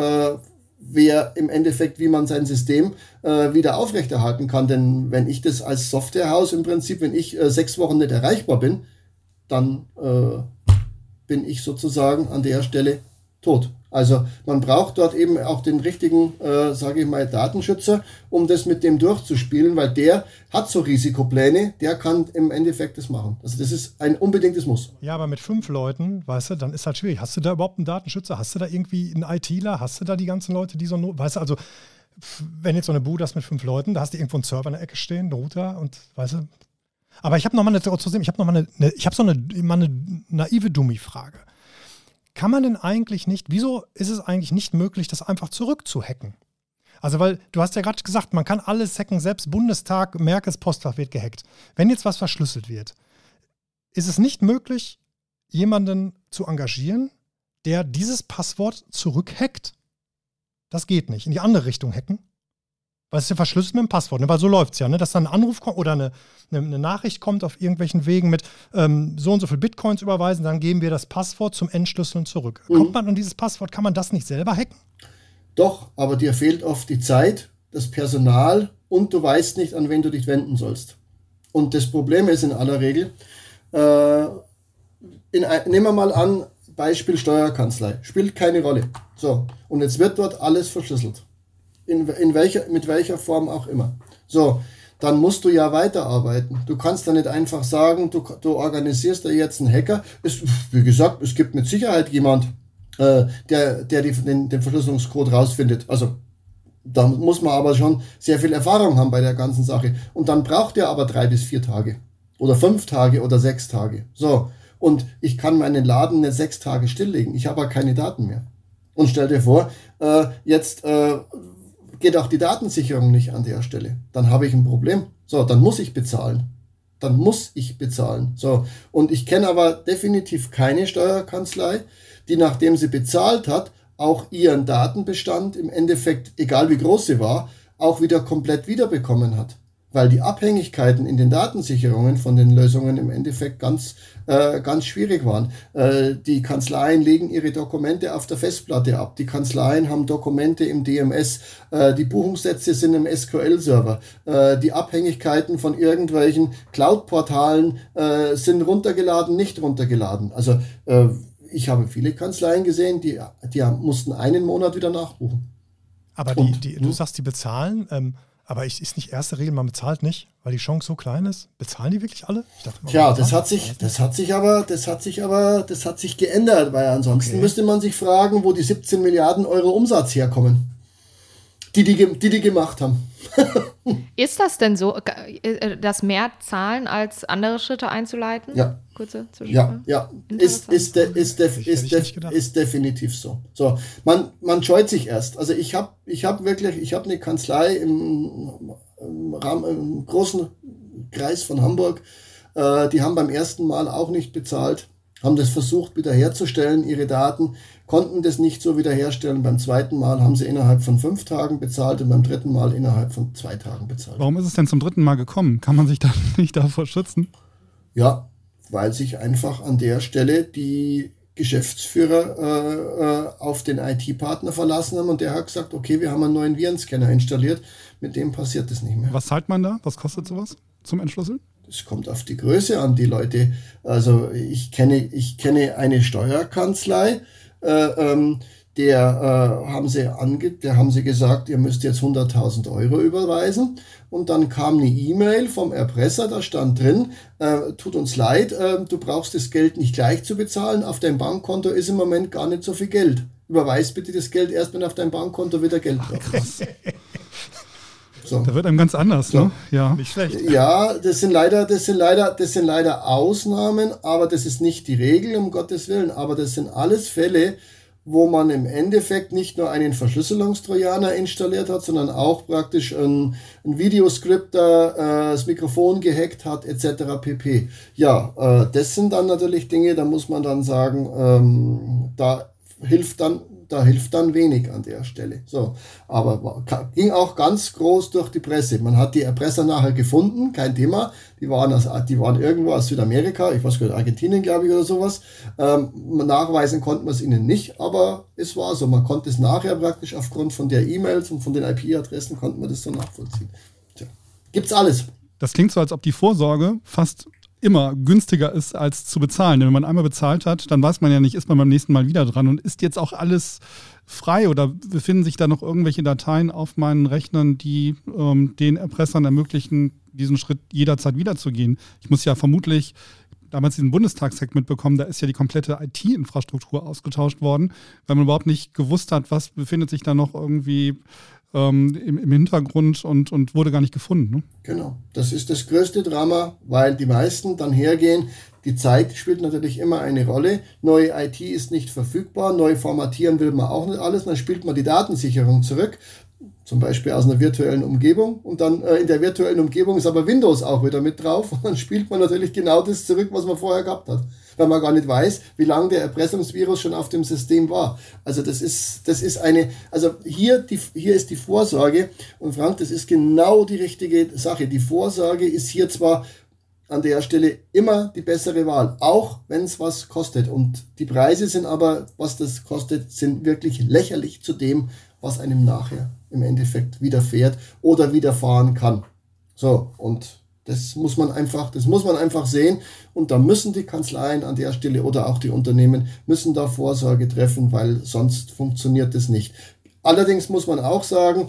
wer im Endeffekt, wie man sein System wieder aufrechterhalten kann. Denn wenn ich das als Softwarehaus im Prinzip, wenn ich 6 Wochen nicht erreichbar bin, dann bin ich sozusagen an der Stelle tot. Also man braucht dort eben auch den richtigen, Datenschützer, um das mit dem durchzuspielen, weil der hat so Risikopläne, der kann im Endeffekt das machen. Also das ist ein unbedingtes Muss. Ja, aber mit 5 Leuten, weißt du, dann ist halt schwierig. Hast du da überhaupt einen Datenschützer? Hast du da irgendwie einen ITler? Hast du da die ganzen Leute, die weißt du, also wenn jetzt so eine Bude hast mit 5 Leuten, da hast du irgendwo einen Server in der Ecke stehen, einen Router und, weißt du. Aber ich habe noch mal eine naive Dummy-Frage. Kann man denn eigentlich nicht, wieso ist es eigentlich nicht möglich, das einfach zurückzuhacken? Also, weil du hast ja gerade gesagt, man kann alles hacken, selbst Bundestag, Merkels Postfach wird gehackt. Wenn jetzt was verschlüsselt wird, ist es nicht möglich, jemanden zu engagieren, der dieses Passwort zurückhackt? Das geht nicht. In die andere Richtung hacken? Weil es ist ja verschlüsselt mit dem Passwort, ne? Weil so läuft es ja, ne? Dass dann ein Anruf kommt oder eine Nachricht kommt auf irgendwelchen Wegen mit so und so viel Bitcoins überweisen, dann geben wir das Passwort zum Entschlüsseln zurück. Kommt man an dieses Passwort, kann man das nicht selber hacken? Doch, aber dir fehlt oft die Zeit, das Personal und du weißt nicht, an wen du dich wenden sollst. Und das Problem ist in aller Regel, nehmen wir mal an, Beispiel Steuerkanzlei, spielt keine Rolle. So, und jetzt wird dort alles verschlüsselt. Mit welcher Form auch immer. So, dann musst du ja weiterarbeiten. Du kannst da nicht einfach sagen, du organisierst da jetzt einen Hacker. Wie gesagt, es gibt mit Sicherheit jemand, der den Verschlüsselungscode rausfindet. Also, da muss man aber schon sehr viel Erfahrung haben bei der ganzen Sache. Und dann braucht er aber 3 bis 4 Tage. Oder 5 Tage oder 6 Tage. So, und ich kann meinen Laden nicht 6 Tage stilllegen. Ich habe aber keine Daten mehr. Und stell dir vor, jetzt geht auch die Datensicherung nicht an der Stelle. Dann habe ich ein Problem. So, dann muss ich bezahlen. So, und ich kenne aber definitiv keine Steuerkanzlei, die, nachdem sie bezahlt hat, auch ihren Datenbestand im Endeffekt, egal wie groß sie war, auch wieder komplett wiederbekommen hat. Weil die Abhängigkeiten in den Datensicherungen von den Lösungen im Endeffekt ganz schwierig waren. Die Kanzleien legen ihre Dokumente auf der Festplatte ab. Die Kanzleien haben Dokumente im DMS. Die Buchungssätze sind im SQL-Server. Die Abhängigkeiten von irgendwelchen Cloud-Portalen sind runtergeladen, nicht runtergeladen. Also ich habe viele Kanzleien gesehen, die mussten einen Monat wieder nachbuchen. Aber du sagst, die bezahlen. Aber ist nicht erste Regel, man bezahlt nicht, weil die Chance so klein ist? Bezahlen die wirklich alle? Ich dachte, Tja, das hat sich geändert, weil ansonsten müsste man sich fragen, wo die 17 Milliarden Euro Umsatz herkommen, die gemacht haben. Ist das denn so, dass mehr zahlen als andere Schritte einzuleiten? Ja. Kurze Zwischenfrage. Ja. Ist definitiv so. So, man scheut sich erst. Also ich habe eine Kanzlei im großen Kreis von Hamburg. Die haben beim ersten Mal auch nicht bezahlt, haben das versucht wiederherzustellen, ihre Daten, konnten das nicht so wiederherstellen. Beim zweiten Mal haben sie innerhalb von 5 Tagen bezahlt und beim dritten Mal innerhalb von 2 Tagen bezahlt. Warum ist es denn zum dritten Mal gekommen? Kann man sich da nicht davor schützen? Ja, weil sich einfach an der Stelle die Geschäftsführer auf den IT-Partner verlassen haben und der hat gesagt, okay, wir haben einen neuen Virenscanner installiert, mit dem passiert das nicht mehr. Was zahlt man da? Was kostet sowas zum Entschlüsseln? Es kommt auf die Größe an, die Leute. Also ich kenne eine Steuerkanzlei, der haben sie gesagt, ihr müsst jetzt 100.000 Euro überweisen. Und dann kam eine E-Mail vom Erpresser, da stand drin, tut uns leid, du brauchst das Geld nicht gleich zu bezahlen, auf deinem Bankkonto ist im Moment gar nicht so viel Geld. Überweis bitte das Geld erst, wenn auf deinem Bankkonto wieder Geld drauf ist. So. Da wird einem ganz anders, so. Ne? Ja. Nicht schlecht. Ja, das sind leider Ausnahmen, aber das ist nicht die Regel, um Gottes Willen. Aber das sind alles Fälle, wo man im Endeffekt nicht nur einen Verschlüsselungstrojaner installiert hat, sondern auch praktisch ein Videoscripter, das Mikrofon gehackt hat, etc. pp. Ja, das sind dann natürlich Dinge, da muss man dann sagen, da hilft dann wenig an der Stelle. So, aber ging auch ganz groß durch die Presse. Man hat die Erpresser nachher gefunden, kein Thema. Die waren irgendwo aus Südamerika, ich weiß gar nicht, Argentinien, glaube ich, oder sowas. Nachweisen konnte man es ihnen nicht, aber es war so. Man konnte es nachher praktisch aufgrund von der E-Mails und von den IP-Adressen konnte man das so nachvollziehen. Tja, gibt's alles. Das klingt so, als ob die Vorsorge fast immer günstiger ist, als zu bezahlen. Denn wenn man einmal bezahlt hat, dann weiß man ja nicht, ist man beim nächsten Mal wieder dran und ist jetzt auch alles frei oder befinden sich da noch irgendwelche Dateien auf meinen Rechnern, die den Erpressern ermöglichen, diesen Schritt jederzeit wiederzugehen. Ich muss ja vermutlich damals diesen Bundestagshack mitbekommen, da ist ja die komplette IT-Infrastruktur ausgetauscht worden, weil man überhaupt nicht gewusst hat, was befindet sich da noch irgendwie im Hintergrund und wurde gar nicht gefunden. Ne? Genau, das ist das größte Drama, weil die meisten dann hergehen. Die Zeit spielt natürlich immer eine Rolle. Neue IT ist nicht verfügbar, neu formatieren will man auch nicht alles. Dann spielt man die Datensicherung zurück, zum Beispiel aus einer virtuellen Umgebung. Und dann in der virtuellen Umgebung ist aber Windows auch wieder mit drauf. Und dann spielt man natürlich genau das zurück, was man vorher gehabt hat. Weil man gar nicht weiß, wie lange der Erpressungsvirus schon auf dem System war. Also das ist hier ist die Vorsorge. Und Frank, das ist genau die richtige Sache. Die Vorsorge ist hier zwar an der Stelle immer die bessere Wahl, auch wenn es was kostet. Und die Preise sind aber, was das kostet, sind wirklich lächerlich zu dem, was einem nachher im Endeffekt widerfährt oder widerfahren kann. So, und das muss man einfach sehen. Und da müssen die Kanzleien an der Stelle oder auch die Unternehmen müssen da Vorsorge treffen, weil sonst funktioniert das nicht. Allerdings muss man auch sagen,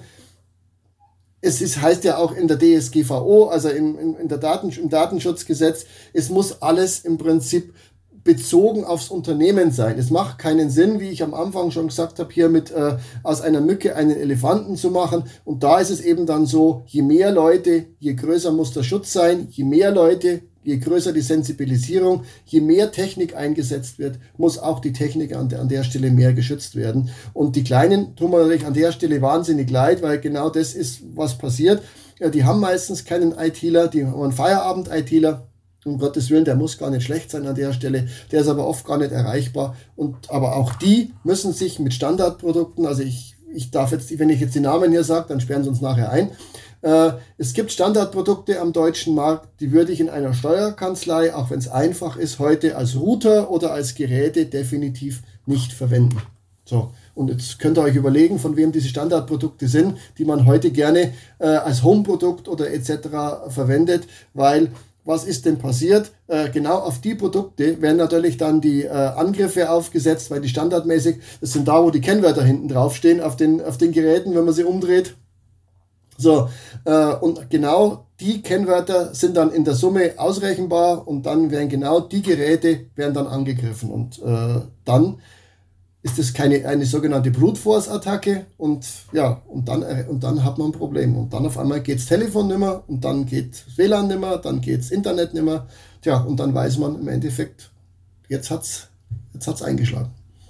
heißt ja auch in der DSGVO, also im Datenschutzgesetz, es muss alles im Prinzip bezogen aufs Unternehmen sein. Es macht keinen Sinn, wie ich am Anfang schon gesagt habe, hier mit aus einer Mücke einen Elefanten zu machen. Und da ist es eben dann so, je mehr Leute, je größer muss der Schutz sein, je mehr Leute, je größer die Sensibilisierung, je mehr Technik eingesetzt wird, muss auch die Technik an der Stelle mehr geschützt werden. Und die Kleinen tun mir natürlich an der Stelle wahnsinnig leid, weil genau das ist, was passiert. Ja, die haben meistens keinen ITler, die haben einen Feierabend-ITler. Um Gottes Willen, der muss gar nicht schlecht sein an der Stelle, der ist aber oft gar nicht erreichbar. Aber auch die müssen sich mit Standardprodukten, also ich darf jetzt, wenn ich jetzt die Namen hier sage, dann sperren sie uns nachher ein. Es gibt Standardprodukte am deutschen Markt, die würde ich in einer Steuerkanzlei, auch wenn es einfach ist, heute als Router oder als Geräte definitiv nicht verwenden. So, und jetzt könnt ihr euch überlegen, von wem diese Standardprodukte sind, die man heute gerne als Homeprodukt oder etc. verwendet, weil was ist denn passiert? Genau auf die Produkte werden natürlich dann die Angriffe aufgesetzt, weil die standardmäßig, das sind da, wo die Kennwörter hinten draufstehen, auf den Geräten, wenn man sie umdreht. So, und genau die Kennwörter sind dann in der Summe ausrechenbar und dann werden genau die Geräte werden dann angegriffen und dann ist es eine sogenannte Brute Force Attacke und dann hat man ein Problem und dann auf einmal geht's Telefon nimmer und dann geht WLAN nimmer, dann geht's Internet nimmer, tja, und dann weiß man im Endeffekt, jetzt hat's eingeschlagen.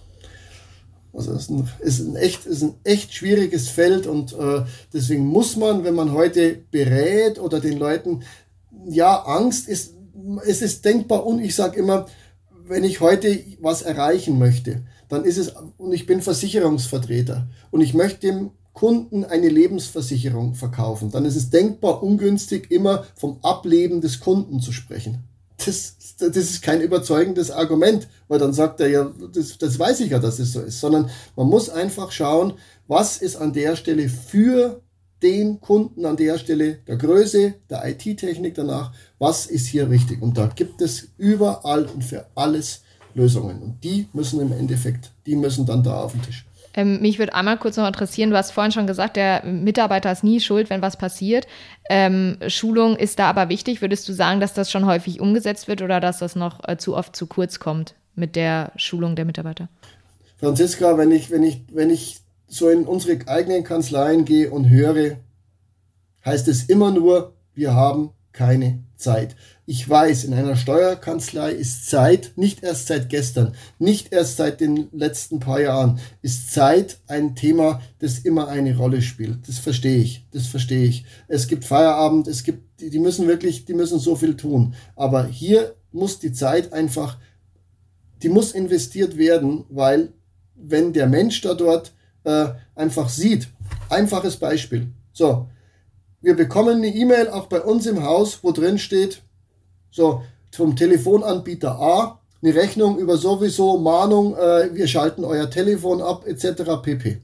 Also es ist ein echt schwieriges Feld und deswegen muss man, wenn man heute berät oder den Leuten, ja, Angst ist, es ist denkbar und ich sage immer, wenn ich heute was erreichen möchte, dann ist es, und ich bin Versicherungsvertreter und ich möchte dem Kunden eine Lebensversicherung verkaufen, dann ist es denkbar ungünstig, immer vom Ableben des Kunden zu sprechen. Das ist kein überzeugendes Argument, weil dann sagt er ja, das weiß ich ja, dass es so ist, sondern man muss einfach schauen, was ist an der Stelle für den Kunden, an der Stelle der Größe, der IT-Technik danach, was ist hier richtig. Und da gibt es überall und für alles Lösungen. Und die müssen im Endeffekt, die müssen dann da auf den Tisch. Mich würde einmal kurz noch interessieren, du hast vorhin schon gesagt, der Mitarbeiter ist nie schuld, wenn was passiert. Schulung ist da aber wichtig. Würdest du sagen, dass das schon häufig umgesetzt wird oder dass das noch zu oft zu kurz kommt mit der Schulung der Mitarbeiter? Franziska, wenn ich so in unsere eigenen Kanzleien gehe und höre, heißt es immer nur, wir haben keine Zeit. Ich weiß, in einer Steuerkanzlei ist Zeit, nicht erst seit gestern, nicht erst seit den letzten paar Jahren, ist Zeit ein Thema, das immer eine Rolle spielt. Das verstehe ich. Es gibt Feierabend, die müssen so viel tun. Aber hier muss die Zeit einfach, die muss investiert werden, weil wenn der Mensch da dort einfach sieht, einfaches Beispiel. So, wir bekommen eine E-Mail auch bei uns im Haus, wo drin steht, so, vom Telefonanbieter A, eine Rechnung über sowieso, Mahnung, wir schalten euer Telefon ab, etc. pp.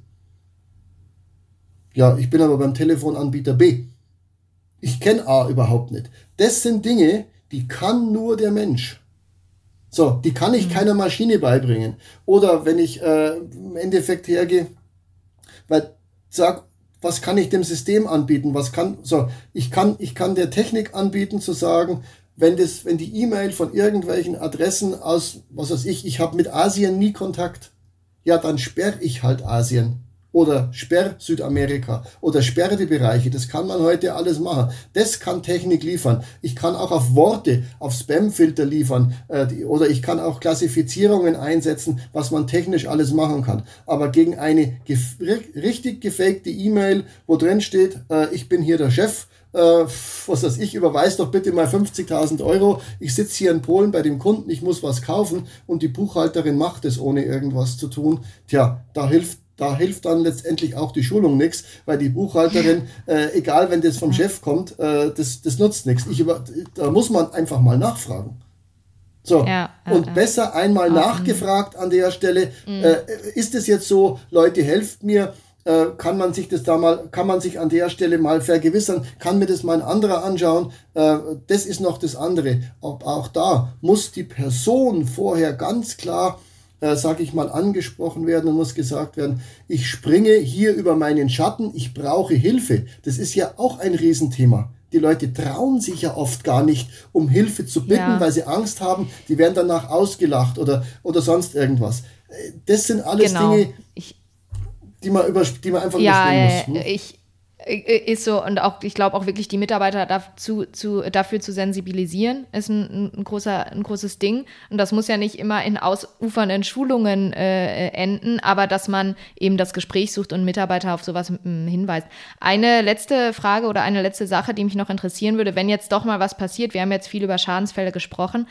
Ja, ich bin aber beim Telefonanbieter B. Ich kenne A überhaupt nicht. Das sind Dinge, die kann nur der Mensch. So, die kann ich keiner Maschine beibringen. Oder wenn ich im Endeffekt hergehe, weil sag, was kann ich dem System anbieten? Ich kann der Technik anbieten zu sagen, wenn die E-Mail von irgendwelchen Adressen aus, was weiß ich habe mit Asien nie Kontakt, ja, dann sperre ich halt Asien oder sperre Südamerika oder sperre die Bereiche. Das kann man heute alles machen. Das kann Technik liefern. Ich kann auch auf Worte, auf Spamfilter liefern oder ich kann auch Klassifizierungen einsetzen, was man technisch alles machen kann. Aber gegen eine richtig gefakte E-Mail, wo drin steht, ich bin hier der Chef, was weiß ich, überweis doch bitte mal 50.000 Euro, ich sitze hier in Polen bei dem Kunden, ich muss was kaufen und die Buchhalterin macht es, ohne irgendwas zu tun. Tja, da hilft dann letztendlich auch die Schulung nichts, weil die Buchhalterin, egal wenn das vom Chef kommt, das nutzt nichts. Da muss man einfach mal nachfragen. So, und besser einmal nachgefragt an der Stelle, ist es jetzt so, Leute, helft mir, kann man sich an der Stelle mal vergewissern, kann mir das mal ein anderer anschauen, das ist noch das andere. Auch da muss die Person vorher ganz klar, sage ich mal, angesprochen werden und muss gesagt werden, ich springe hier über meinen Schatten, ich brauche Hilfe. Das ist ja auch ein Riesenthema. Die Leute trauen sich ja oft gar nicht, um Hilfe zu bitten, weil sie Angst haben, die werden danach ausgelacht oder sonst irgendwas. Das sind alles Dinge, die man einfach überspringen muss. Ist so, und auch, ich glaube auch wirklich die Mitarbeiter dafür zu sensibilisieren, ist ein großes Ding. Und das muss ja nicht immer in ausufernden Schulungen enden, aber dass man eben das Gespräch sucht und Mitarbeiter auf sowas hinweist. Eine letzte Frage oder eine letzte Sache, die mich noch interessieren würde, wenn jetzt doch mal was passiert, wir haben jetzt viel über Schadensfälle gesprochen,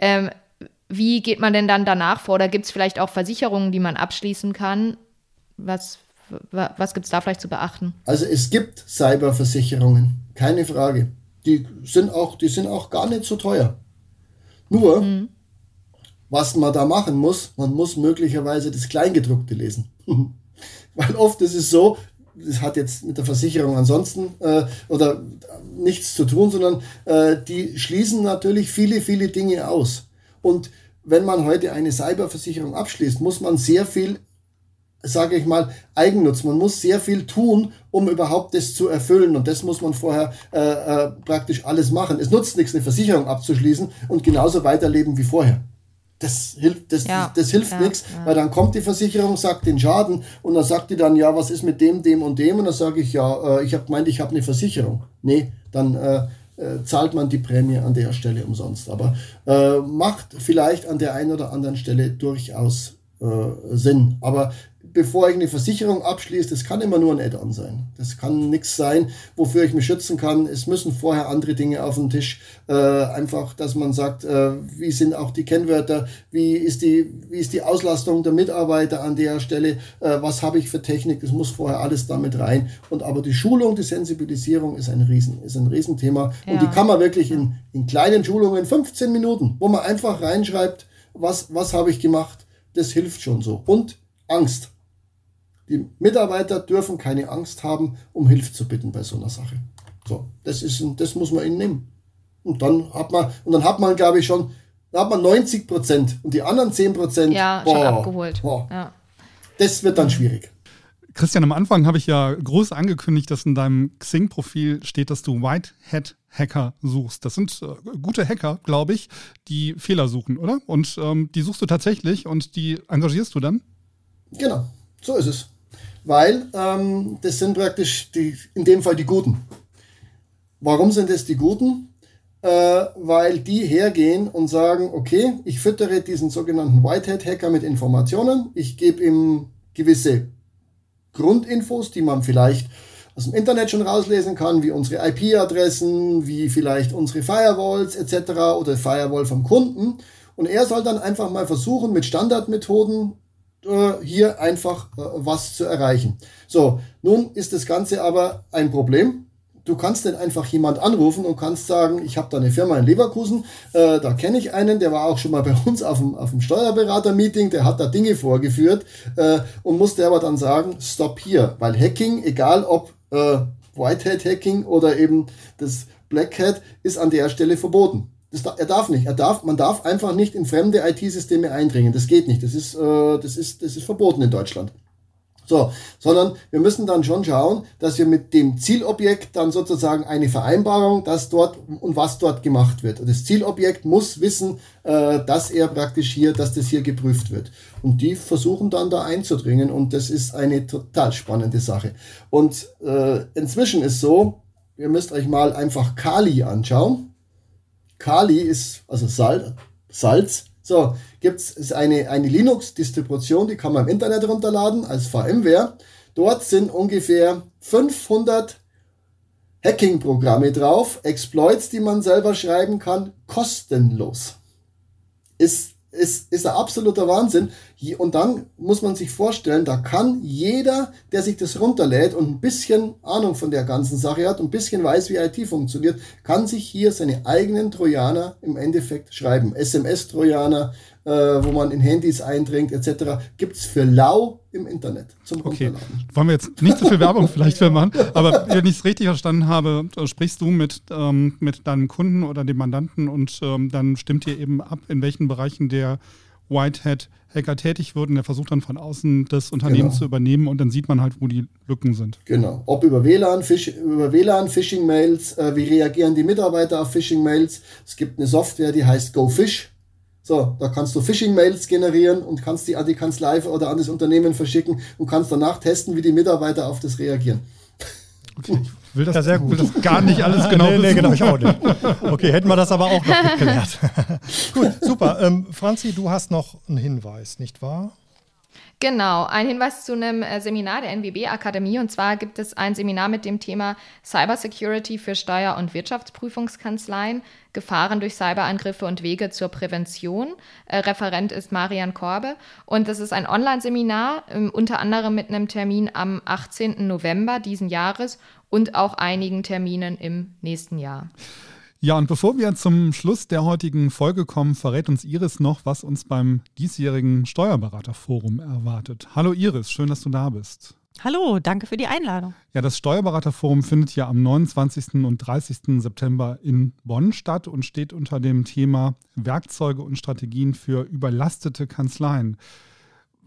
wie geht man denn dann danach vor? Oder gibt es vielleicht auch Versicherungen, die man abschließen kann? Was gibt es da vielleicht zu beachten? Also es gibt Cyberversicherungen, keine Frage. Die sind auch gar nicht so teuer. Nur, was man da machen muss, man muss möglicherweise das Kleingedruckte lesen. Weil oft ist es so, das hat jetzt mit der Versicherung ansonsten oder nichts zu tun, sondern die schließen natürlich viele, viele Dinge aus. Und wenn man heute eine Cyberversicherung abschließt, muss man sehr viel sage ich mal, Eigennutz. Man muss sehr viel tun, um überhaupt das zu erfüllen. Und das muss man vorher praktisch alles machen. Es nutzt nichts, eine Versicherung abzuschließen und genauso weiterleben wie vorher. Das hilft nichts, weil dann kommt die Versicherung, sagt den Schaden und dann sagt die dann, ja, was ist mit dem, dem und dem? Und dann sage ich, ja, ich habe gemeint, ich habe eine Versicherung. Nee, dann zahlt man die Prämie an der Stelle umsonst. Aber macht vielleicht an der einen oder anderen Stelle durchaus Sinn. Aber bevor ich eine Versicherung abschließe, das kann immer nur ein Add-on sein. Das kann nichts sein, wofür ich mich schützen kann. Es müssen vorher andere Dinge auf den Tisch. Einfach, dass man sagt, wie sind auch die Kennwörter, wie ist die Auslastung der Mitarbeiter an der Stelle, was habe ich für Technik, das muss vorher alles damit rein. Und aber die Schulung, die Sensibilisierung ist ein Riesenthema. Ja. Und die kann man wirklich in kleinen Schulungen, 15 Minuten, wo man einfach reinschreibt, was habe ich gemacht, das hilft schon so. Und Angst. Die Mitarbeiter dürfen keine Angst haben, um Hilfe zu bitten bei so einer Sache. So, das muss man ihnen nehmen. Und dann hat man, glaube ich, schon 90% und die anderen 10%, schon abgeholt. Ja. Das wird dann schwierig. Christian, am Anfang habe ich ja groß angekündigt, dass in deinem Xing-Profil steht, dass du Whitehat-Hacker suchst. Das sind gute Hacker, glaube ich, die Fehler suchen, oder? Und die suchst du tatsächlich und die engagierst du dann? Genau, so ist es. Weil das sind praktisch in dem Fall die Guten. Warum sind es die Guten? Weil die hergehen und sagen, okay, ich füttere diesen sogenannten Whitehat-Hacker mit Informationen, ich gebe ihm gewisse Grundinfos, die man vielleicht aus dem Internet schon rauslesen kann, wie unsere IP-Adressen, wie vielleicht unsere Firewalls etc. oder Firewall vom Kunden. Und er soll dann einfach mal versuchen, mit Standardmethoden hier einfach was zu erreichen. So, nun ist das Ganze aber ein Problem. Du kannst nicht einfach jemand anrufen und kannst sagen, ich habe da eine Firma in Leverkusen, da kenne ich einen, der war auch schon mal bei uns auf dem Steuerberater-Meeting, der hat da Dinge vorgeführt und musste aber dann sagen, stopp hier, weil Hacking, egal ob Whitehat-Hacking oder eben das Black Hat, ist an der Stelle verboten. Er darf nicht. Man darf einfach nicht in fremde IT-Systeme eindringen. Das geht nicht. Das ist verboten in Deutschland. So, sondern wir müssen dann schon schauen, dass wir mit dem Zielobjekt dann sozusagen eine Vereinbarung, dass dort und was dort gemacht wird. Und das Zielobjekt muss wissen, dass das hier geprüft wird. Und die versuchen dann da einzudringen und das ist eine total spannende Sache. Und inzwischen ist so, ihr müsst euch mal einfach Kali anschauen. Kali ist also Salz. So, ist eine Linux-Distribution, die kann man im Internet runterladen als VMware. Dort sind ungefähr 500 Hacking-Programme drauf, Exploits, die man selber schreiben kann, kostenlos. Ist ein absoluter Wahnsinn. Und dann muss man sich vorstellen, da kann jeder, der sich das runterlädt und ein bisschen Ahnung von der ganzen Sache hat und ein bisschen weiß, wie IT funktioniert, kann sich hier seine eigenen Trojaner im Endeffekt schreiben. SMS-Trojaner, wo man in Handys eindringt etc. gibt es für lau im Internet zum Runterladen. Wollen wir jetzt nicht so viel Werbung vielleicht für machen, aber wenn ich es richtig verstanden habe, sprichst du mit deinem Kunden oder dem Mandanten und dann stimmt ihr eben ab, in welchen Bereichen der Whitehat-Hacker tätig wird und der versucht dann von außen das Unternehmen zu übernehmen und dann sieht man halt, wo die Lücken sind. Genau. Ob über WLAN, Phishing-Mails, wie reagieren die Mitarbeiter auf Phishing-Mails. Es gibt eine Software, die heißt GoFish. So, da kannst du Phishing-Mails generieren und kannst die an die Kanzlei oder an das Unternehmen verschicken und kannst danach testen, wie die Mitarbeiter auf das reagieren. Okay, ich will das, sehr gut. Will das gar nicht alles genau wissen. Nee, genau, ich auch nicht. Okay, hätten wir das aber auch noch geklärt. Gut, super. Franzi, du hast noch einen Hinweis, nicht wahr? Genau, ein Hinweis zu einem Seminar der NWB-Akademie. Und zwar gibt es ein Seminar mit dem Thema Cybersecurity für Steuer- und Wirtschaftsprüfungskanzleien, Gefahren durch Cyberangriffe und Wege zur Prävention. Referent ist Marian Korbe. Und das ist ein Online-Seminar, unter anderem mit einem Termin am 18. November diesen Jahres und auch einigen Terminen im nächsten Jahr. Ja, und bevor wir zum Schluss der heutigen Folge kommen, verrät uns Iris noch, was uns beim diesjährigen Steuerberaterforum erwartet. Hallo Iris, schön, dass du da bist. Hallo, danke für die Einladung. Ja, das Steuerberaterforum findet ja am 29. und 30. September in Bonn statt und steht unter dem Thema Werkzeuge und Strategien für überlastete Kanzleien.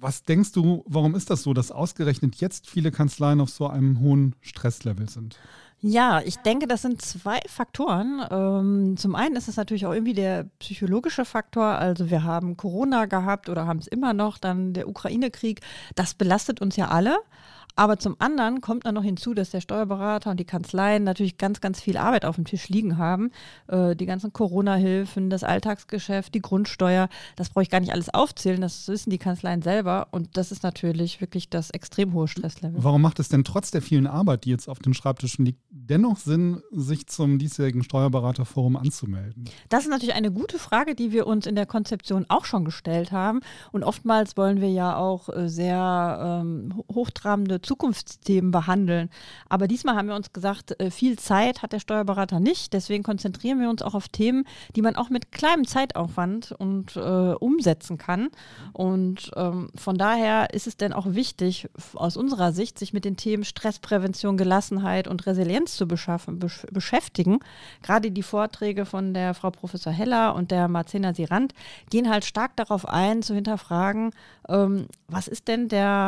Was denkst du, warum ist das so, dass ausgerechnet jetzt viele Kanzleien auf so einem hohen Stresslevel sind? Ja, ich denke, das sind zwei Faktoren. Zum einen ist es natürlich auch irgendwie der psychologische Faktor. Also wir haben Corona gehabt oder haben es immer noch, dann der Ukraine-Krieg. Das belastet uns ja alle. Aber zum anderen kommt dann noch hinzu, dass der Steuerberater und die Kanzleien natürlich ganz, ganz viel Arbeit auf dem Tisch liegen haben. Die ganzen Corona-Hilfen, das Alltagsgeschäft, die Grundsteuer, das brauche ich gar nicht alles aufzählen, das wissen die Kanzleien selber. Und das ist natürlich wirklich das extrem hohe Stresslevel. Warum macht es denn trotz der vielen Arbeit, die jetzt auf den Schreibtischen liegt, dennoch Sinn, sich zum diesjährigen Steuerberaterforum anzumelden? Das ist natürlich eine gute Frage, die wir uns in der Konzeption auch schon gestellt haben. Und oftmals wollen wir ja auch sehr hochtrabende Zukunftsthemen behandeln. Aber diesmal haben wir uns gesagt, viel Zeit hat der Steuerberater nicht. Deswegen konzentrieren wir uns auch auf Themen, die man auch mit kleinem Zeitaufwand und umsetzen kann. Und von daher ist es denn auch wichtig, aus unserer Sicht, sich mit den Themen Stressprävention, Gelassenheit und Resilienz zu beschäftigen. Gerade die Vorträge von der Frau Professor Heller und der Marcena Sirant gehen halt stark darauf ein, zu hinterfragen, was ist denn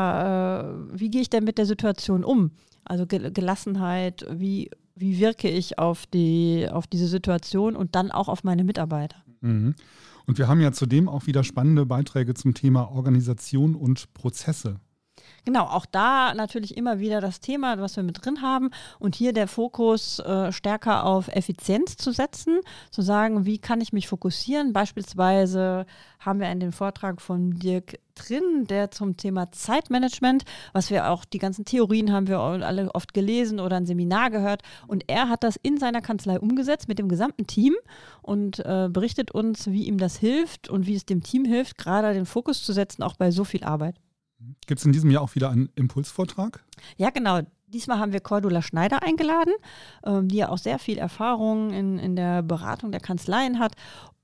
wie gehe ich denn mit der Situation um? Also Gelassenheit, wie wirke ich auf diese Situation und dann auch auf meine Mitarbeiter. Mhm. Und wir haben ja zudem auch wieder spannende Beiträge zum Thema Organisation und Prozesse. Genau, auch da natürlich immer wieder das Thema, was wir mit drin haben und hier der Fokus stärker auf Effizienz zu setzen, zu sagen, wie kann ich mich fokussieren. Beispielsweise haben wir in dem Vortrag von Dirk drin, der zum Thema Zeitmanagement, was wir auch, die ganzen Theorien haben wir alle oft gelesen oder ein Seminar gehört und er hat das in seiner Kanzlei umgesetzt mit dem gesamten Team und berichtet uns, wie ihm das hilft und wie es dem Team hilft, gerade den Fokus zu setzen, auch bei so viel Arbeit. Gibt es in diesem Jahr auch wieder einen Impulsvortrag? Ja, genau. Diesmal haben wir Cordula Schneider eingeladen, die ja auch sehr viel Erfahrung in der Beratung der Kanzleien hat.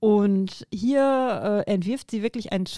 Und hier entwirft sie wirklich eine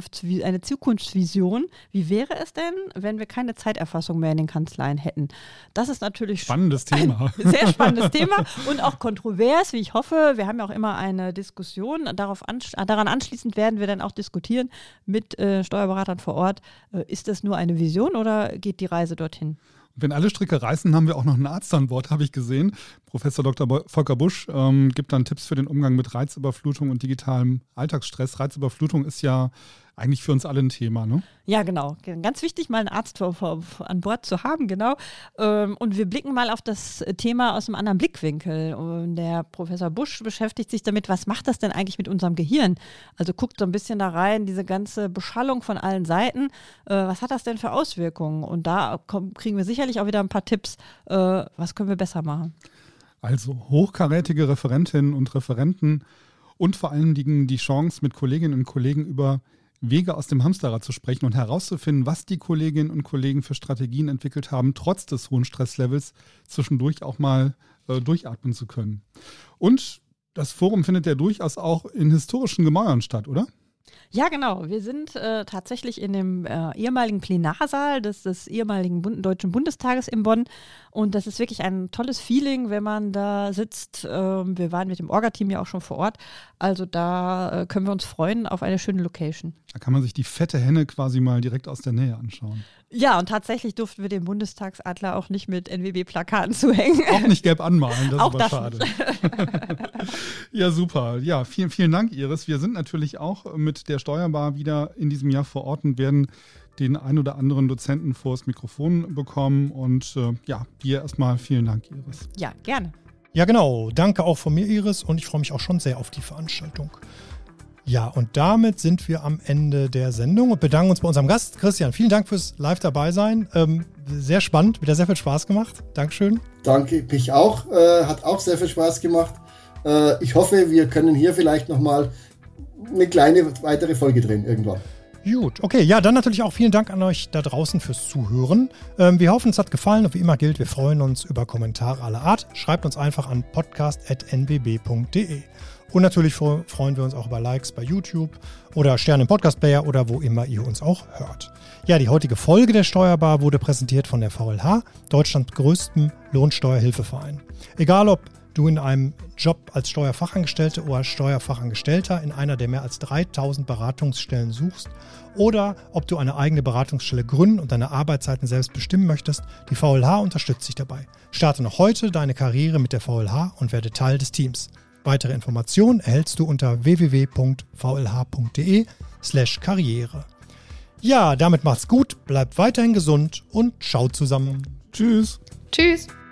Zukunftsvision. Wie wäre es denn, wenn wir keine Zeiterfassung mehr in den Kanzleien hätten? Das ist natürlich spannendes Thema. Ein sehr spannendes Thema und auch kontrovers, wie ich hoffe. Wir haben ja auch immer eine Diskussion. Daran anschließend werden wir dann auch diskutieren mit Steuerberatern vor Ort. Ist das nur eine Vision oder geht die Reise dorthin? Wenn alle Stricke reißen, haben wir auch noch einen Arzt an Bord, habe ich gesehen. Professor Dr. Volker Busch gibt dann Tipps für den Umgang mit Reizüberflutung und digitalem Alltagsstress. Reizüberflutung ist ja eigentlich für uns alle ein Thema, ne? Ja, genau. Ganz wichtig, mal einen Arzt an Bord zu haben, genau. Und wir blicken mal auf das Thema aus einem anderen Blickwinkel. Und der Professor Busch beschäftigt sich damit, was macht das denn eigentlich mit unserem Gehirn? Also guckt so ein bisschen da rein, diese ganze Beschallung von allen Seiten. Was hat das denn für Auswirkungen? Und da kriegen wir sicherlich auch wieder ein paar Tipps, was können wir besser machen. Also hochkarätige Referentinnen und Referenten und vor allen Dingen die Chance, mit Kolleginnen und Kollegen über Wege aus dem Hamsterrad zu sprechen und herauszufinden, was die Kolleginnen und Kollegen für Strategien entwickelt haben, trotz des hohen Stresslevels zwischendurch auch mal durchatmen zu können. Und das Forum findet ja durchaus auch in historischen Gemäuern statt, oder? Ja, genau. Wir sind tatsächlich in dem ehemaligen Plenarsaal des ehemaligen Deutschen Bundestages in Bonn. Und das ist wirklich ein tolles Feeling, wenn man da sitzt. Wir waren mit dem Orga-Team ja auch schon vor Ort. Also da können wir uns freuen auf eine schöne Location. Da kann man sich die fette Henne quasi mal direkt aus der Nähe anschauen. Ja, und tatsächlich durften wir den Bundestagsadler auch nicht mit NWB-Plakaten zuhängen. Auch nicht gelb anmalen, das auch ist aber schade. Ja, super. Ja, vielen, vielen Dank, Iris. Wir sind natürlich auch mit der Steuerbar wieder in diesem Jahr vor Ort und werden den ein oder anderen Dozenten vors Mikrofon bekommen. Und dir erstmal vielen Dank, Iris. Ja, gerne. Ja, genau. Danke auch von mir, Iris. Und ich freue mich auch schon sehr auf die Veranstaltung. Ja, und damit sind wir am Ende der Sendung und bedanken uns bei unserem Gast. Christian, vielen Dank fürs Live dabei sein. Sehr spannend, wieder sehr viel Spaß gemacht. Dankeschön. Danke, mich auch. Hat auch sehr viel Spaß gemacht. Ich hoffe, wir können hier vielleicht nochmal eine kleine weitere Folge drehen irgendwann. Gut, okay. Ja, dann natürlich auch vielen Dank an euch da draußen fürs Zuhören. Wir hoffen, es hat gefallen und wie immer gilt, wir freuen uns über Kommentare aller Art. Schreibt uns einfach an podcast@nwb.de. Und natürlich freuen wir uns auch über Likes bei YouTube oder Sterne im Podcast-Player oder wo immer ihr uns auch hört. Ja, die heutige Folge der Steuerbar wurde präsentiert von der VLH, Deutschlands größtem Lohnsteuerhilfeverein. Egal ob du in einem Job als Steuerfachangestellte oder Steuerfachangestellter in einer der mehr als 3000 Beratungsstellen suchst oder ob du eine eigene Beratungsstelle gründen und deine Arbeitszeiten selbst bestimmen möchtest, die VLH unterstützt dich dabei. Starte noch heute deine Karriere mit der VLH und werde Teil des Teams. Weitere Informationen erhältst du unter www.vlh.de/Karriere. Ja, damit macht's gut, bleibt weiterhin gesund und ciao zusammen. Tschüss. Tschüss.